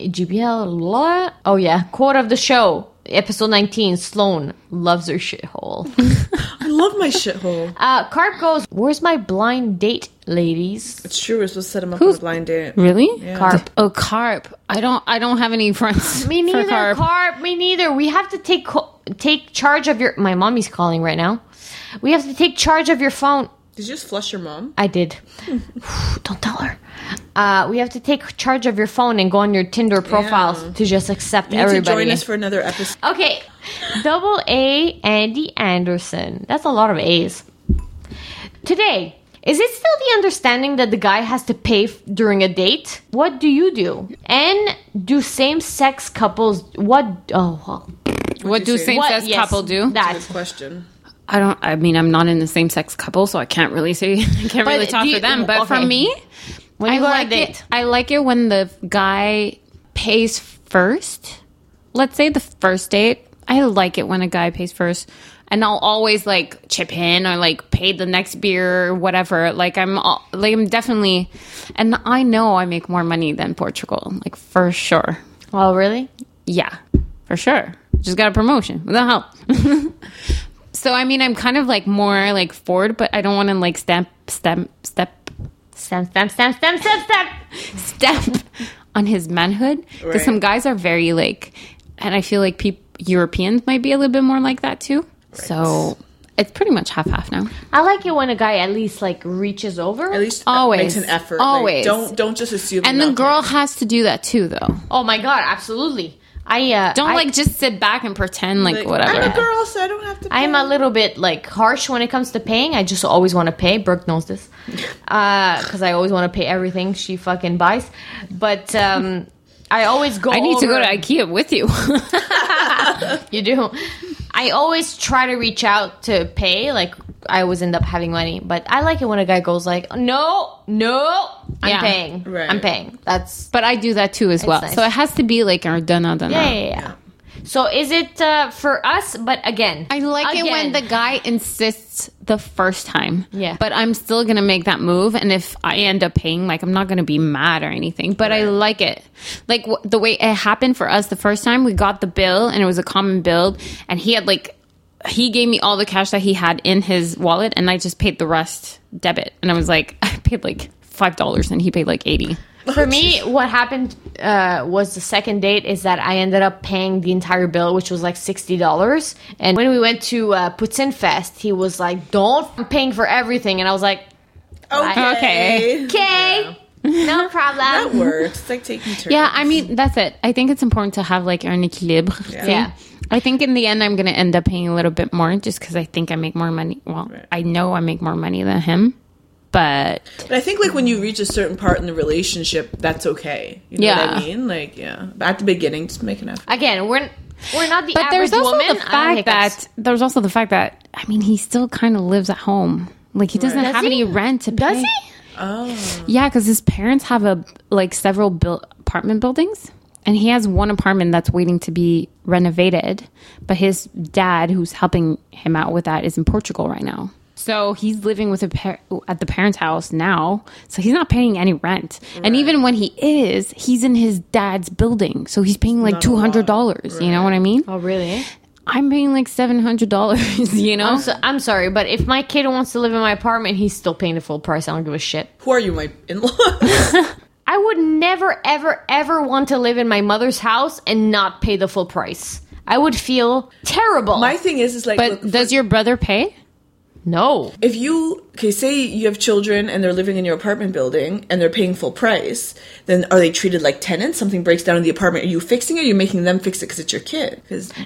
GBL, oh yeah, quote of the show. Episode 19, Sloan loves her shithole. I love my shithole. Carp goes, where's my blind date, ladies? It's true. We're supposed to set him up on a blind date. really? Yeah. Carp. Oh, carp. I don't have any friends. Me neither, for carp. Carp. Me neither. We have to take charge of your... My mommy's calling right now. We have to take charge of your phone. Did you just flush your mom? I did. Don't tell her. We have to take charge of your phone and go on your Tinder profiles to just accept You need everybody. to join us for another episode. Okay, double A Andy Anderson. That's a lot of A's. Today, is it still the understanding that the guy has to pay during a date? What do you do? And do same-sex couples... What... Oh, well. What do say? same-sex Yes, couple do? That. Good question. I mean, I'm not in the same-sex couple, so I can't really say... I can't really talk do for you- them. But for okay. me... When you go on a like date. I like it when the guy pays first. Let's say the first date. I like it when a guy pays first. And I'll always like chip in or like pay the next beer or whatever. Like I'm definitely, and I know I make more money than Portugal. Like for sure. Oh, really? Yeah, for sure. Just got a promotion. What the hell? So I mean, I'm kind of like more like forward, but I don't want to like step on his manhood, because Right. some guys are very like, and I feel like Europeans might be a little bit more like that too. So it's pretty much half now. I like it when a guy at least like reaches over. At least Always. makes an effort. Always. Like, don't just assume. And the nothing. girl has to do that too, though. Oh my god, absolutely. Don't like just sit back and pretend like whatever. I'm a girl, so I don't have to. I'm a little bit like harsh when it comes to paying. I just always want to pay. Brooke knows this, because I always want to pay everything she fucking buys. But I always go. I need to go to IKEA with you. You do. I always try to reach out to pay. Like I always end up having money, but I like it when a guy goes like, "No, I'm Yeah. paying. Right. I'm paying." That's But I do that too as well. nice. So it has to be like done. yeah. So is it for us? But again, I like it when the guy insists the first time. Yeah. But I'm still going to make that move. And if I end up paying, like, I'm not going to be mad or anything. But I like it. Like, the way it happened for us the first time, we got the bill and it was a common bill. And he had, like, he gave me all the cash that he had in his wallet. And I just paid the rest debit. And I was like, I paid, like, $5 and he paid, like, $80. For me, what happened was the second date is that I ended up paying the entire bill, which was like $60. And when we went to Poutine Fest, he was like, I'm paying for everything. And I was like, Okay. No problem. That works. It's like taking turns. Yeah, I mean, that's it. I think it's important to have, like, an équilibre. Yeah. I think in the end, I'm going to end up paying a little bit more just because I think I make more money. Well, I know I make more money than him. But I think, like, when you reach a certain part in the relationship, that's okay. You know what I mean? Like, But at the beginning, just make an effort. Again, we're not the but average there's also woman. there's also the fact that, I mean, he still kind of lives at home. Like, he doesn't have any rent to pay. Does he? Oh. Yeah, because his parents have several apartment buildings. And he has one apartment that's waiting to be renovated. But his dad, who's helping him out with that, is in Portugal right now. So he's living with at the parents' house now. So he's not paying any rent. Right. And even when he is, he's in his dad's building. So he's paying like $200. Right. You know what I mean? Oh, really? I'm paying like $700, you know? I'm sorry, but if my kid wants to live in my apartment, he's still paying the full price. I don't give a shit. Who are you, my in-law? I would never, ever, ever want to live in my mother's house and not pay the full price. I would feel terrible. My thing is like... But does your brother pay? No. If you, say you have children and they're living in your apartment building and they're paying full price, then are they treated like tenants? Something breaks down in the apartment. Are you fixing it or are you making them fix it because it's your kid?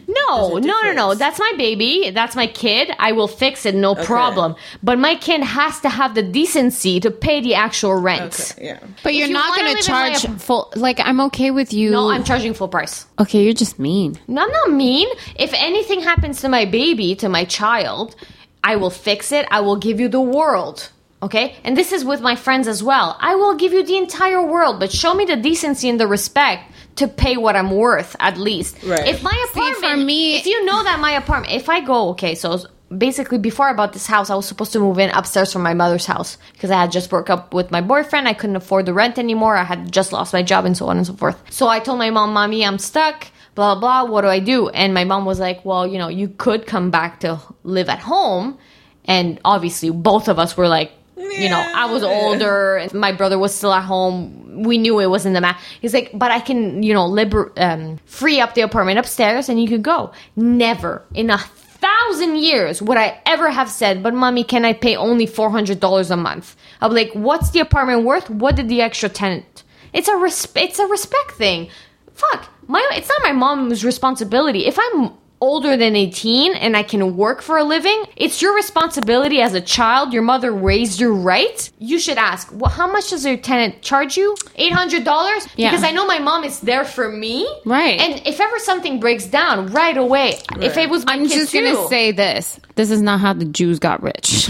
No. That's my baby. That's my kid. I will fix it, no problem. But my kid has to have the decency to pay the actual rent. Okay, yeah. But you're not going to charge full... Like, I'm okay with you... No, I'm charging full price. Okay, you're just mean. No, I'm not mean. If anything happens to my baby, to my child... I will fix it. I will give you the world. Okay? And this is with my friends as well. I will give you the entire world, but show me the decency and the respect to pay what I'm worth, at least. Right. If my apartment... See, for me... If you know that my apartment... If I go... Okay, so basically before I bought this house, I was supposed to move in upstairs from my mother's house because I had just broke up with my boyfriend. I couldn't afford the rent anymore. I had just lost my job and so on and so forth. So I told my mom, Mommy, I'm stuck. Blah, blah, what do I do? And my mom was like, well, you could come back to live at home. And obviously, both of us were like, I was older. And my brother was still at home. We knew it wasn't the match. He's like, but I can, free up the apartment upstairs and you could go. Never in 1,000 years would I ever have said, but Mommy, can I pay only $400 a month? I'll be like, what's the apartment worth? What did the extra tenant? It's a respect thing. Fuck. It's not my mom's responsibility. If I'm older than 18 and I can work for a living, it's your responsibility as a child. Your mother raised you right. You should ask, well, how much does your tenant charge you? $800? Yeah. Because I know my mom is there for me. Right. And if ever something breaks down, right away. Right. If it was my I'm kid just too. going to say this. This is not how the Jews got rich.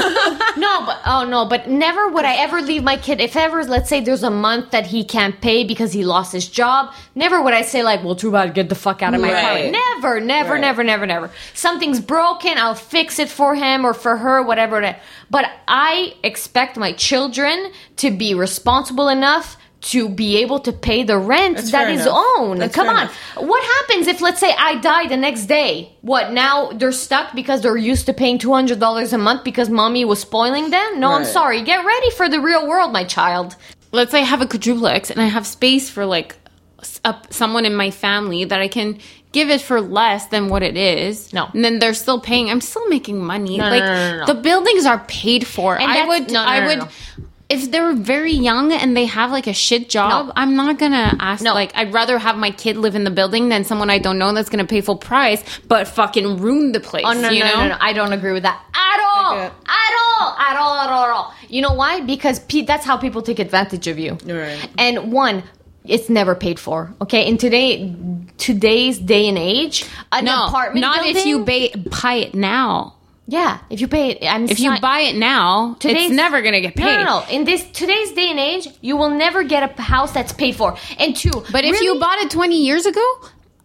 But never would I ever leave my kid. If ever, let's say there's a month that he can't pay because he lost his job, never would I say like, well, too bad, get the fuck out of my apartment. Never. Something's broken, I'll fix it for him or for her, whatever. But I expect my children to be responsible enough to be able to pay the rent that is owned. Come on. What happens if, let's say, I die the next day? What, now they're stuck because they're used to paying $200 a month because mommy was spoiling them? No, I'm sorry. Get ready for the real world, my child. Let's say I have a quadruplex and I have space for like someone in my family that I can give it for less than what it is. No. And then they're still paying. I'm still making money. No. The buildings are paid for. And I would if they're very young and they have like a shit job, I'm not gonna ask. Like, I'd rather have my kid live in the building than someone I don't know that's gonna pay full price but fucking ruin the place. Oh, no, I don't agree with that at all. Okay. At all. You know why? Because that's how people take advantage of you. Right. And one, it's never paid for. Okay, in today's day and age, apartment building, if you buy it now. Yeah, if you pay it, if you buy it now, it's never gonna get paid. No. In today's day and age, you will never get a house that's paid for. And two, but if you bought it 20 years ago,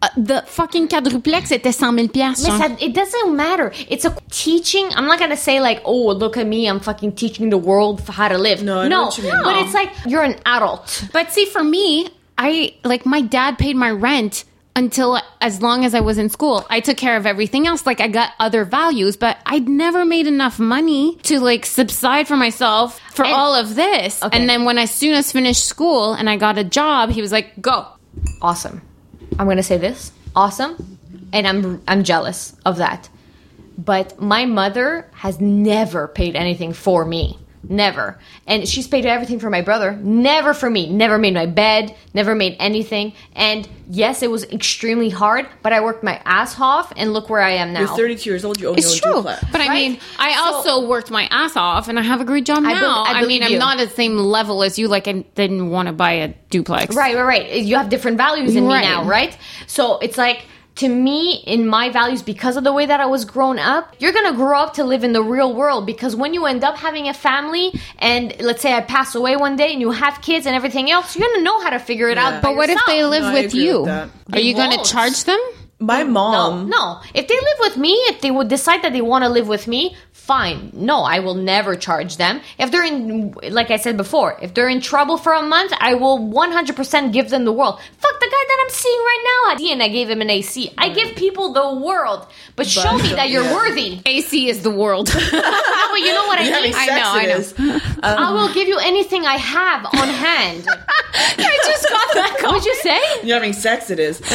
the fucking quadruplex était 100,000 piastres. Listen, it doesn't matter. It's a teaching. I'm not gonna say like, oh, look at me, I'm fucking teaching the world how to live. No, I know what you mean. But it's like you're an adult. But see, for me, my dad paid my rent until as long as I was in school. I took care of everything else. Like, I got other values, but I'd never made enough money to like subside for myself for all of this. Okay. And then when I soon as finished school and I got a job, he was like, go. Awesome. I'm gonna say this. Awesome. And I'm jealous of that. But my mother has never paid anything for me. Never. And she's paid everything for my brother. Never for me. Never made my bed. Never made anything. And yes, it was extremely hard, but I worked my ass off, and look where I am now. You're 32 years old. You own It's your true. own duplex. But I mean, I also worked my ass off and I have a great job now. I believe I'm you. not at the same level as you. Like, I didn't want to buy a duplex. Right. You have different values in Right. me now, right? So it's like, to me, in my values, because of the way that I was grown up, you're going to grow up to live in the real world, because when you end up having a family and let's say I pass away one day and you have kids and everything else, you're going to know how to figure it out by But what if yourself. they live No, I with agree you? with that. Are you going to won't. charge them? My mom. No. If they live with me, if they would decide that they want to live with me, fine. No, I will never charge them. If they're in, like I said before, if they're in trouble for a month, I will 100% give them the world. Fuck the guy that I'm seeing right now, and I gave him an AC. I give people the world, but show me that you're worthy. AC is the world. No, but you know what I You're having mean? sex, I know. it is. I will give you anything I have on hand. I just got that. What'd you say? You're having sex, it is.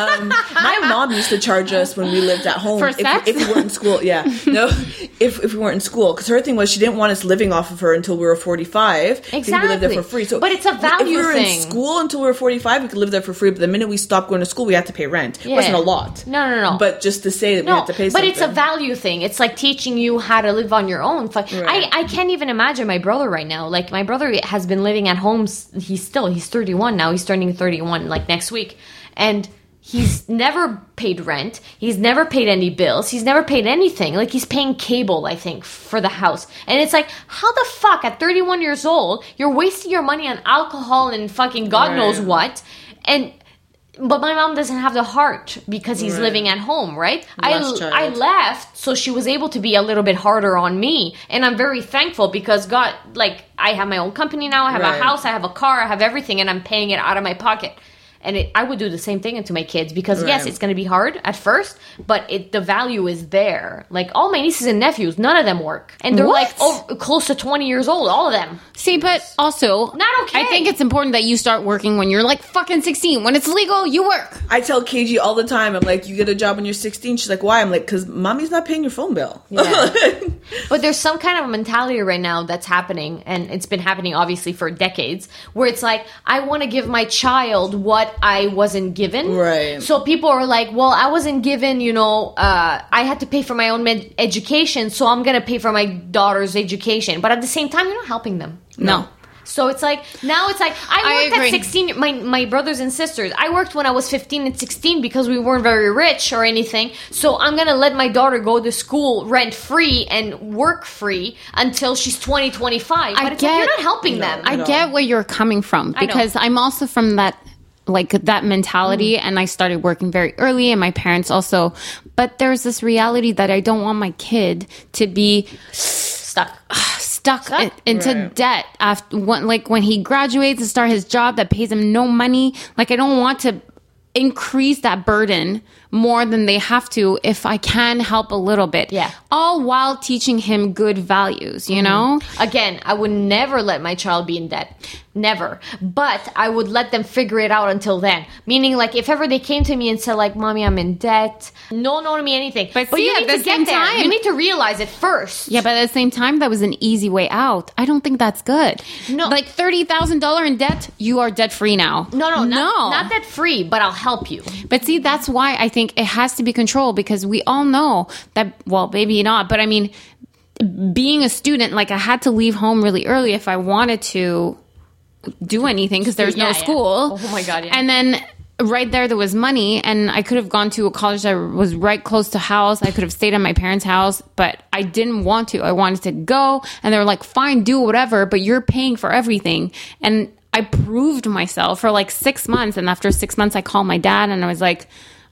My mom used to charge us when we lived at home. For sex? If we weren't in school, yeah. No, if we weren't in school. Because her thing was she didn't want us living off of her until we were 45. Exactly. We lived there for free. So But it's a value if we were thing. in school until we were 45, we could live there for free. But the minute we stopped going to school, we had to pay rent. It wasn't a lot. No. But just to say that we No, had to pay but something. it's a value thing. It's like teaching you how to live on your own. Right. I can't even imagine my brother right now. Like, my brother has been living at home. He's 31 now. He's turning 31 like next week. And he's never paid rent. He's never paid any bills. He's never paid anything. Like, he's paying cable, I think, for the house. And it's like, how the fuck at 31 years old, you're wasting your money on alcohol and fucking God knows what. But my mom doesn't have the heart because he's living at home, right? Last child. I left, so she was able to be a little bit harder on me. And I'm very thankful because God, like, I have my own company now. I have Right. a house, I have a car, I have everything, and I'm paying it out of my pocket. And I would do the same thing to my kids because, yes, Right. it's going to be hard at first, but the value is there. Like, all my nieces and nephews, none of them work. And they're What? like close to 20 years old, all of them. See, but also, Not okay. I think it's important that you start working when you're like fucking 16. When it's legal, you work. I tell KG all the time, I'm like, you get a job when you're 16? She's like, why? I'm like, because mommy's not paying your phone bill. Yeah. But there's some kind of mentality right now that's happening, and it's been happening obviously for decades, where it's like, I want to give my child what I wasn't given. Right. So people are like, well, I wasn't given, I had to pay for my own education, so I'm going to pay for my daughter's education. But at the same time, you're not helping them. No. So it's like, now it's like, I worked agree. at 16, my brothers and sisters, I worked when I was 15 and 16 because we weren't very rich or anything. So I'm going to let my daughter go to school rent free and work free until she's 20, 25. But it's like, you're not helping them. I get where you're coming from I know. because I'm also from that mentality and I started working very early and my parents also, but there's this reality that I don't want my kid to be Stuck. into Right. debt after when he graduates and start his job that pays him no money. Like, I don't want to increase that burden more than they have to if I can help a little bit. Yeah. All while teaching him good values, you know? Again, I would never let my child be in debt. Never. But I would let them figure it out until then. Meaning, like, if ever they came to me and said, like, Mommy, I'm in debt. No to me anything. But see, you at need the to get same there. time- You need to realize it first. Yeah, but at the same time, that was an easy way out. I don't think that's good. No. Like $30,000 in debt, you are debt free now. No, not that free, but I'll help you. But see, that's why I think it has to be controlled because we all know that, well, maybe not, but I mean, being a student, like I had to leave home really early if I wanted to do anything because there's no Yeah. school. Oh my God, yeah. And then right there was money and I could have gone to a college that was right close to house. I could have stayed at my parents' house, but I didn't want to. I wanted to go and they were like, fine, do whatever, but you're paying for everything. And I proved myself for like 6 months. And after 6 months, I called my dad and I was like,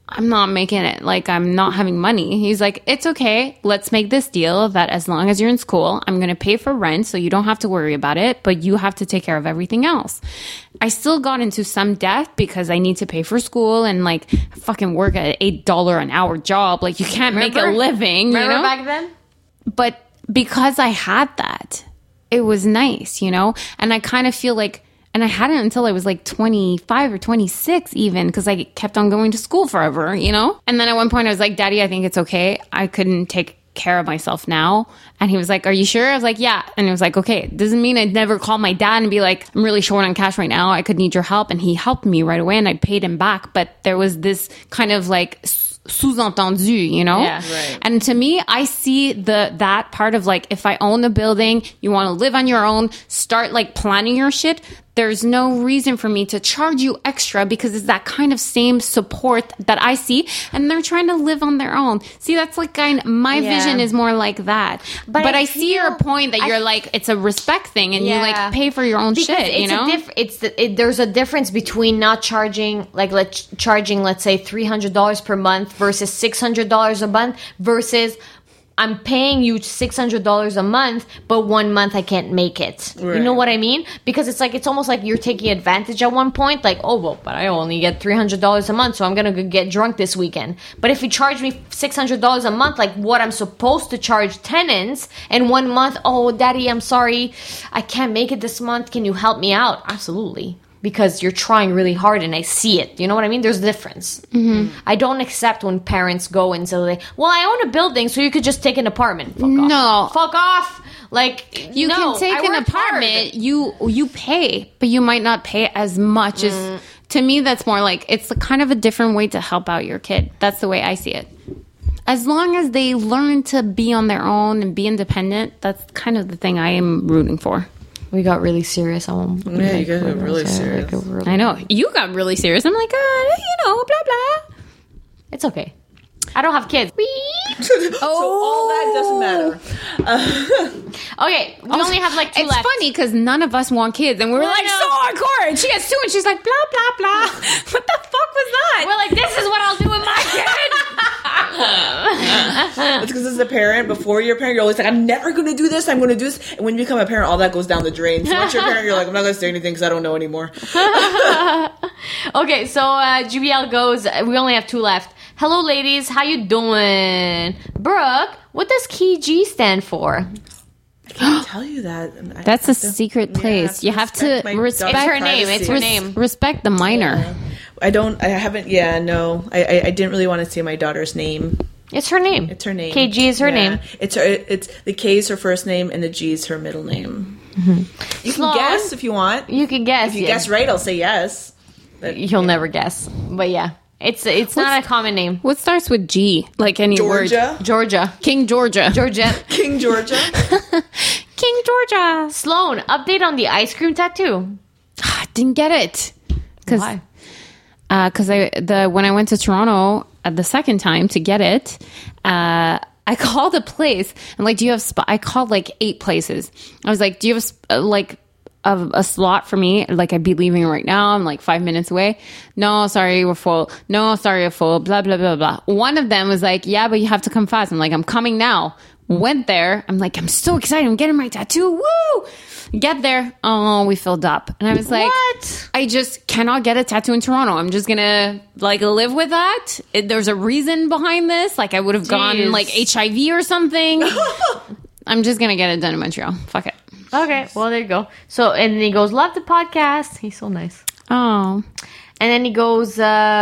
I'm not making it. Like, I'm not having money. He's like, it's okay. Let's make this deal that as long as you're in school, I'm going to pay for rent so you don't have to worry about it, but you have to take care of everything else. I still got into some debt because I need to pay for school and like fucking work at an $8 an hour job. Like, you can't make a living, Remember you know? back then? But because I had that, it was nice, you know? And I kind of feel like, and I had it until I was like 25 or 26 even, because I kept on going to school forever, you know? And then at one point I was like, Daddy, I think it's okay. I couldn't take care of myself now. And he was like, are you sure? I was like, yeah. And it was like, okay, doesn't mean I'd never call my dad and be like, I'm really short on cash right now. I could need your help. And he helped me right away and I paid him back. But there was this kind of like sous-entendu, you know? Yeah. Right. And to me, I see that part of like, if I own a building, you want to live on your own, start like planning your shit. There's no reason for me to charge you extra because it's that kind of same support that I see. And they're trying to live on their own. See, that's like my vision is more like that. But I see your point that you're like, it's a respect thing and you like pay for your own shit, you know? There's a difference between not charging, like charging, let's say $300 per month versus $600 a month versus I'm paying you $600 a month, but 1 month I can't make it. Right. You know what I mean? Because it's almost like you're taking advantage at one point. Like, oh, well, but I only get $300 a month, so I'm going to get drunk this weekend. But if you charge me $600 a month, like what I'm supposed to charge tenants, and 1 month, oh, Daddy, I'm sorry, I can't make it this month. Can you help me out? Absolutely. Because you're trying really hard and I see it. You know what I mean? There's a difference. Mm-hmm. I don't accept when parents go and say, well, I own a building, so you could just take an apartment. Fuck off. Fuck off. Like, you can take an apartment, you pay, but you might not pay as much as, to me, that's more like, it's kind of a different way to help out your kid. That's the way I see it. As long as they learn to be on their own and be independent, that's kind of the thing I am rooting for. We got really serious. You guys got really serious. I know. You got really serious. I'm like, blah, blah. It's okay. I don't have kids. So all that doesn't matter. Okay, we only have like 2 left. It's funny because none of us want kids. And we were like, so hardcore. And she has 2 and she's like, blah, blah, blah. What the fuck was that? We're like, this is what I'll do with my kid. It's because as a parent, before you're a parent, you're always like, I'm never going to do this. I'm going to do this. And when you become a parent, all that goes down the drain. So once you're a parent, you're like, I'm not going to say anything because I don't know anymore. Okay, so GBL goes, we only have 2 left. Hello, ladies. How you doing? Brooke, what does Key G stand for? I can't tell you that. That's a secret place. You have to respect her name. It's her name. Respect the minor. Yeah. I didn't really want to say my daughter's name. It's her name. It's her name. KG is her name. It's the K is her first name and the G is her middle name. Mm-hmm. You Sloan, can guess if you want. You can guess. If you guess right, I'll say yes. But, you'll never guess. But yeah. It's not a common name. What starts with G? Like any Georgia. word? Georgia. King Georgia. Georgette. King Georgia. King Georgia. Sloan, update on the ice cream tattoo. Didn't get it. Why? Because when I went to Toronto the second time to get it, I called a place and like, do you have I called like 8 places. I was like, do you have a slot for me? Like, I'd be leaving right now. I'm like 5 minutes away. No, sorry, we're full. No, sorry, we're full. Blah, blah, blah, blah. One of them was like, yeah, but you have to come fast. I'm like, I'm coming now. Went there. I'm like, I'm so excited. I'm getting my tattoo. Woo! Get there. Oh, we filled up. And I was like, what? I just cannot get a tattoo in Toronto. I'm just going to like live with that. There's a reason behind this. Like, I would have gone like HIV or something. I'm just going to get it done in Montreal. Fuck it. Okay, well, there you go. So, and then he goes, love the podcast. He's so nice. Oh. And then he goes,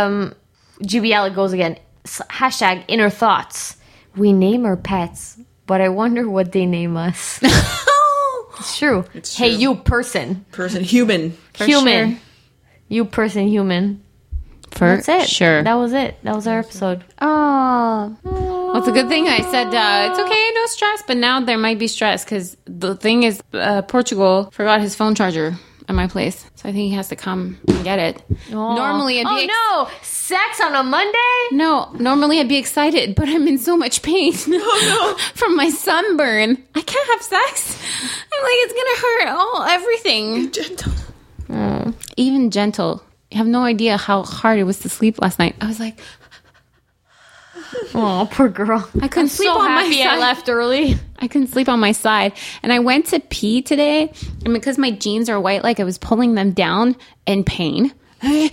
GBL goes again, hashtag inner thoughts. We name our pets, but I wonder what they name us. It's true. It's true. Hey, you person. Human. Human. Sure. You person, human. For That's it. Sure. That was it. That was our episode. Oh. Well, it's a good thing I said it's okay, no stress, but now there might be stress because the thing is Portugal forgot his phone charger at my place. So I think he has to come and get it. Oh. Normally I'd be no! Sex on a Monday? No, normally I'd be excited, but I'm in so much pain from my sunburn. I can't have sex. I'm like, it's going to hurt everything. Gentle. Even gentle. You have no idea how hard it was to sleep last night. I was like, Oh, poor girl. I couldn't sleep so on my happy I side. left early. I couldn't sleep on my side. And I went to pee today, and because my jeans are white, like I was pulling them down in pain. And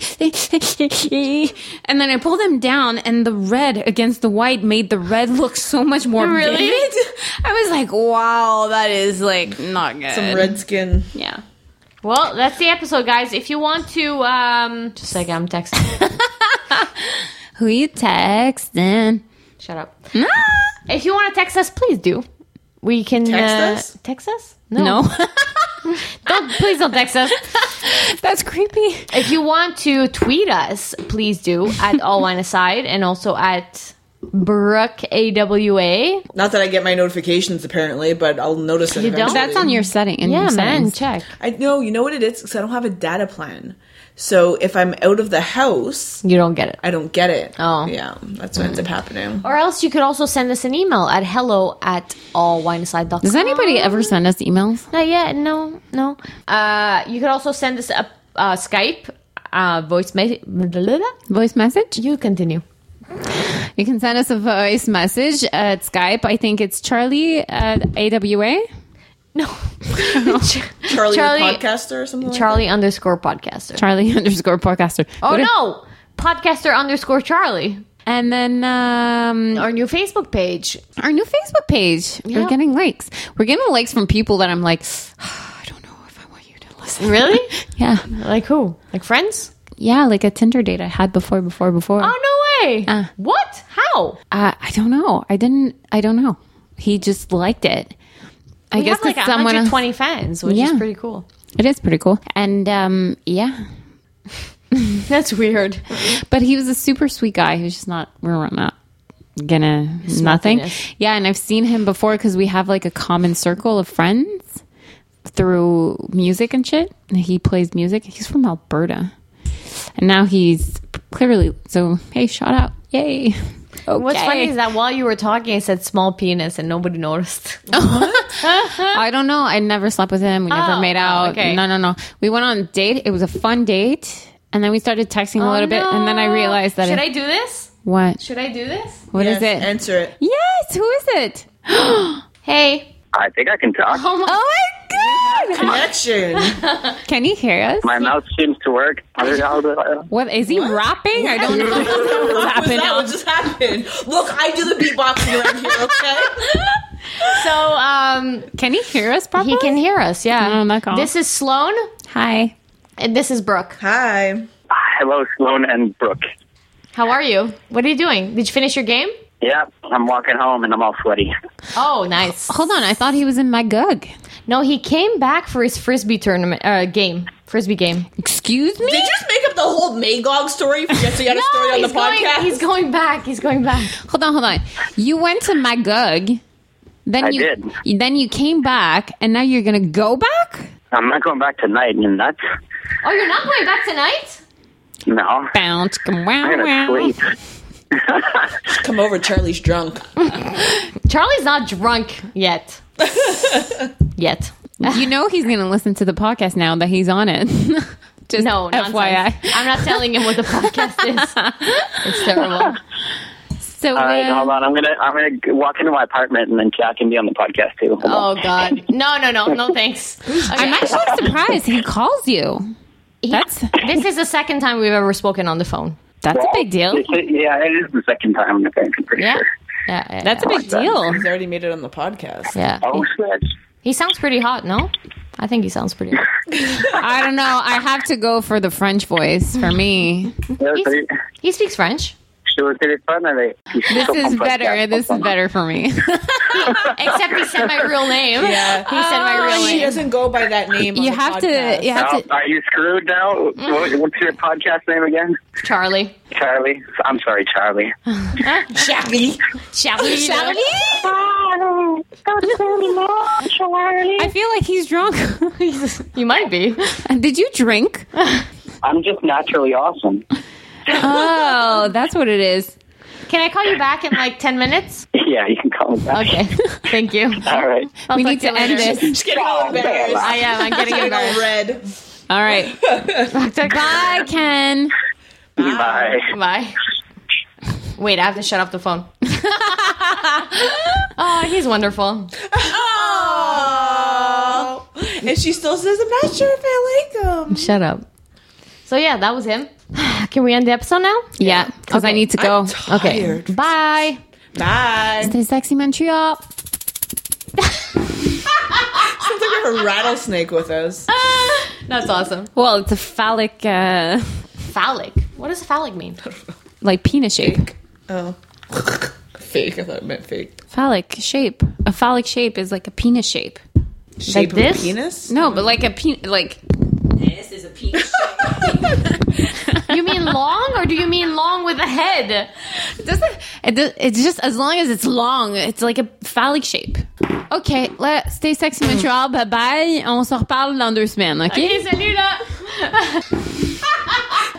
then I pulled them down, and the red against the white made the red look so much more Really? vivid. I was like, wow, that is like not good. Some red skin. Yeah. Well, that's the episode, guys. If you want to, just like I'm texting. Who you texting? Shut up. If you want to text us, please do. We can Text us? Text us? No. Please don't text us. That's creepy. If you want to tweet us, please do at All Wine Aside and also at Brooke AWA. Not that I get my notifications apparently, but I'll notice it. You don't? eventually. That's on your setting. In Yeah, your man, settings. check. I know. You know what it is? Because I don't have a data plan. So if I'm out of the house, You don't get it. I don't get it. Oh. Yeah, that's what ends up happening. Or else you could also send us an email at hello@allwineaside.com. Does anybody ever send us emails? Not yet. No. You could also send us a Skype voice message. Voice message? You continue. You can send us a voice message at Skype. I think it's Charlie at AWA. No. Charlie the podcaster or something like Charlie _ podcaster. Charlie _ podcaster. Oh What if- no. Podcaster _ Charlie. And then Our new Facebook page. our new Facebook page. Yeah. We're getting likes. We're getting likes from people that I'm like, I don't know if I want you to listen. Really? Yeah. Like who? Like friends? Yeah, like a Tinder date I had before. Oh, no way. What? How? I don't know. I don't know. He just liked it. I We guess have like 'cause someone else- 120 fans, which is Yeah. pretty cool. It is pretty cool. And yeah. That's weird. But he was a super sweet guy. He was just we're not gonna nothing. Smokiness. Yeah, and I've seen him before because we have like a common circle of friends through music and shit. And he plays music. He's from Alberta. And now he's clearly, so hey, shout out. Yay. Okay. What's funny is that while you were talking, I said small penis and nobody noticed. I don't know. I never slept with him. We never Oh, made out. okay. No. We went on a date. It was a fun date. And then we started texting a little bit. And then I realized that Should I do this? What? Should I do this? What is Yes, it? Answer it. Yes. Who is it? Hey. I think I can talk. Oh my god! Connection. Can you hear us? My mouth seems to work. What is he rapping? I don't know what's What was happening. that? What just happened? Look, I do the beatboxing around here, okay? So, Can he hear us properly? he can hear us, yeah. Oh, my God. This is Sloan, Hi. and this is Brooke. Hi. Hello, Sloan and Brooke. How are you? What are you doing? Did you finish your game? Yeah, I'm walking home and I'm all sweaty. Oh, nice. Hold on. I thought he was in my gug. No, he came back for his frisbee tournament game. Frisbee game. Excuse me? Did you just make up the whole Magog story? Forget so you had a story on the podcast? He's going back. He's going back. Hold on. You went to my gug. Then I you did. Then you came back, and now you're gonna go back? I'm not going back tonight, and that's Oh, you're not going back tonight? no. Bounce. I'm gonna sleep. Come over, Charlie's drunk. Charlie's not drunk yet. Yet. You know he's gonna listen to the podcast now that he's on it. Just No, nonsense. FYI. I'm not telling him what the podcast is. It's terrible. So All right, hold on. I'm gonna walk into my apartment and then Jack can be on the podcast too. Hold on. Oh, God. No, thanks. I'm actually surprised he calls you. This is the second time we've ever spoken on the phone. That's a big deal. Yeah, it is the second time. I'm pretty Yeah. sure. Yeah. That's a big deal. He's already made it on the podcast. Yeah. Oh shit! He sounds pretty hot, no? I think he sounds pretty hot. I don't know. I have to go for the French voice for me. He speaks French. This is better. This is better for me. Except he said my real name. Yeah. He said my real She name. doesn't go by that name. on You the have podcast. to. You have to. Are you screwed now? What's your podcast name again? Charlie. Charlie. I'm sorry, Charlie. Charlie. Charlie. I feel like he's drunk. You might be. Did you drink? I'm just naturally awesome. Oh, that's what it is. Can I call you back in like 10 minutes? Yeah, you can call me back. Okay. Thank you. All right. I'll We talk need to you to end later. this. She's getting all embarrassed. I am. I'm getting Getting all embarrassed. red. All right. Bye, Ken. Bye. Bye. Wait, I have to shut off the phone. Oh, he's wonderful. Oh. And she still says, I'm not sure if I like him. Shut up. So yeah, that was him. Can we end the episode now? Yeah, because I need to go. I'm tired. Okay. Bye. Bye. Stay sexy, Montreal. Sounds like we have a rattlesnake with us. That's awesome. Well, it's a phallic, Phallic. What does phallic mean? like penis shape. Oh. Fake. I thought it meant fake. Phallic shape. A phallic shape is like a penis shape. Shape of this? a penis? No, but like a penis, like this is a penis shape. You mean long, or do you mean long with a head? It's just as long as it's long, it's like a phallic shape. Okay, stay sexy, Montreal. Bye bye. On se reparle dans 2 semaines, ok? Ok, salut là.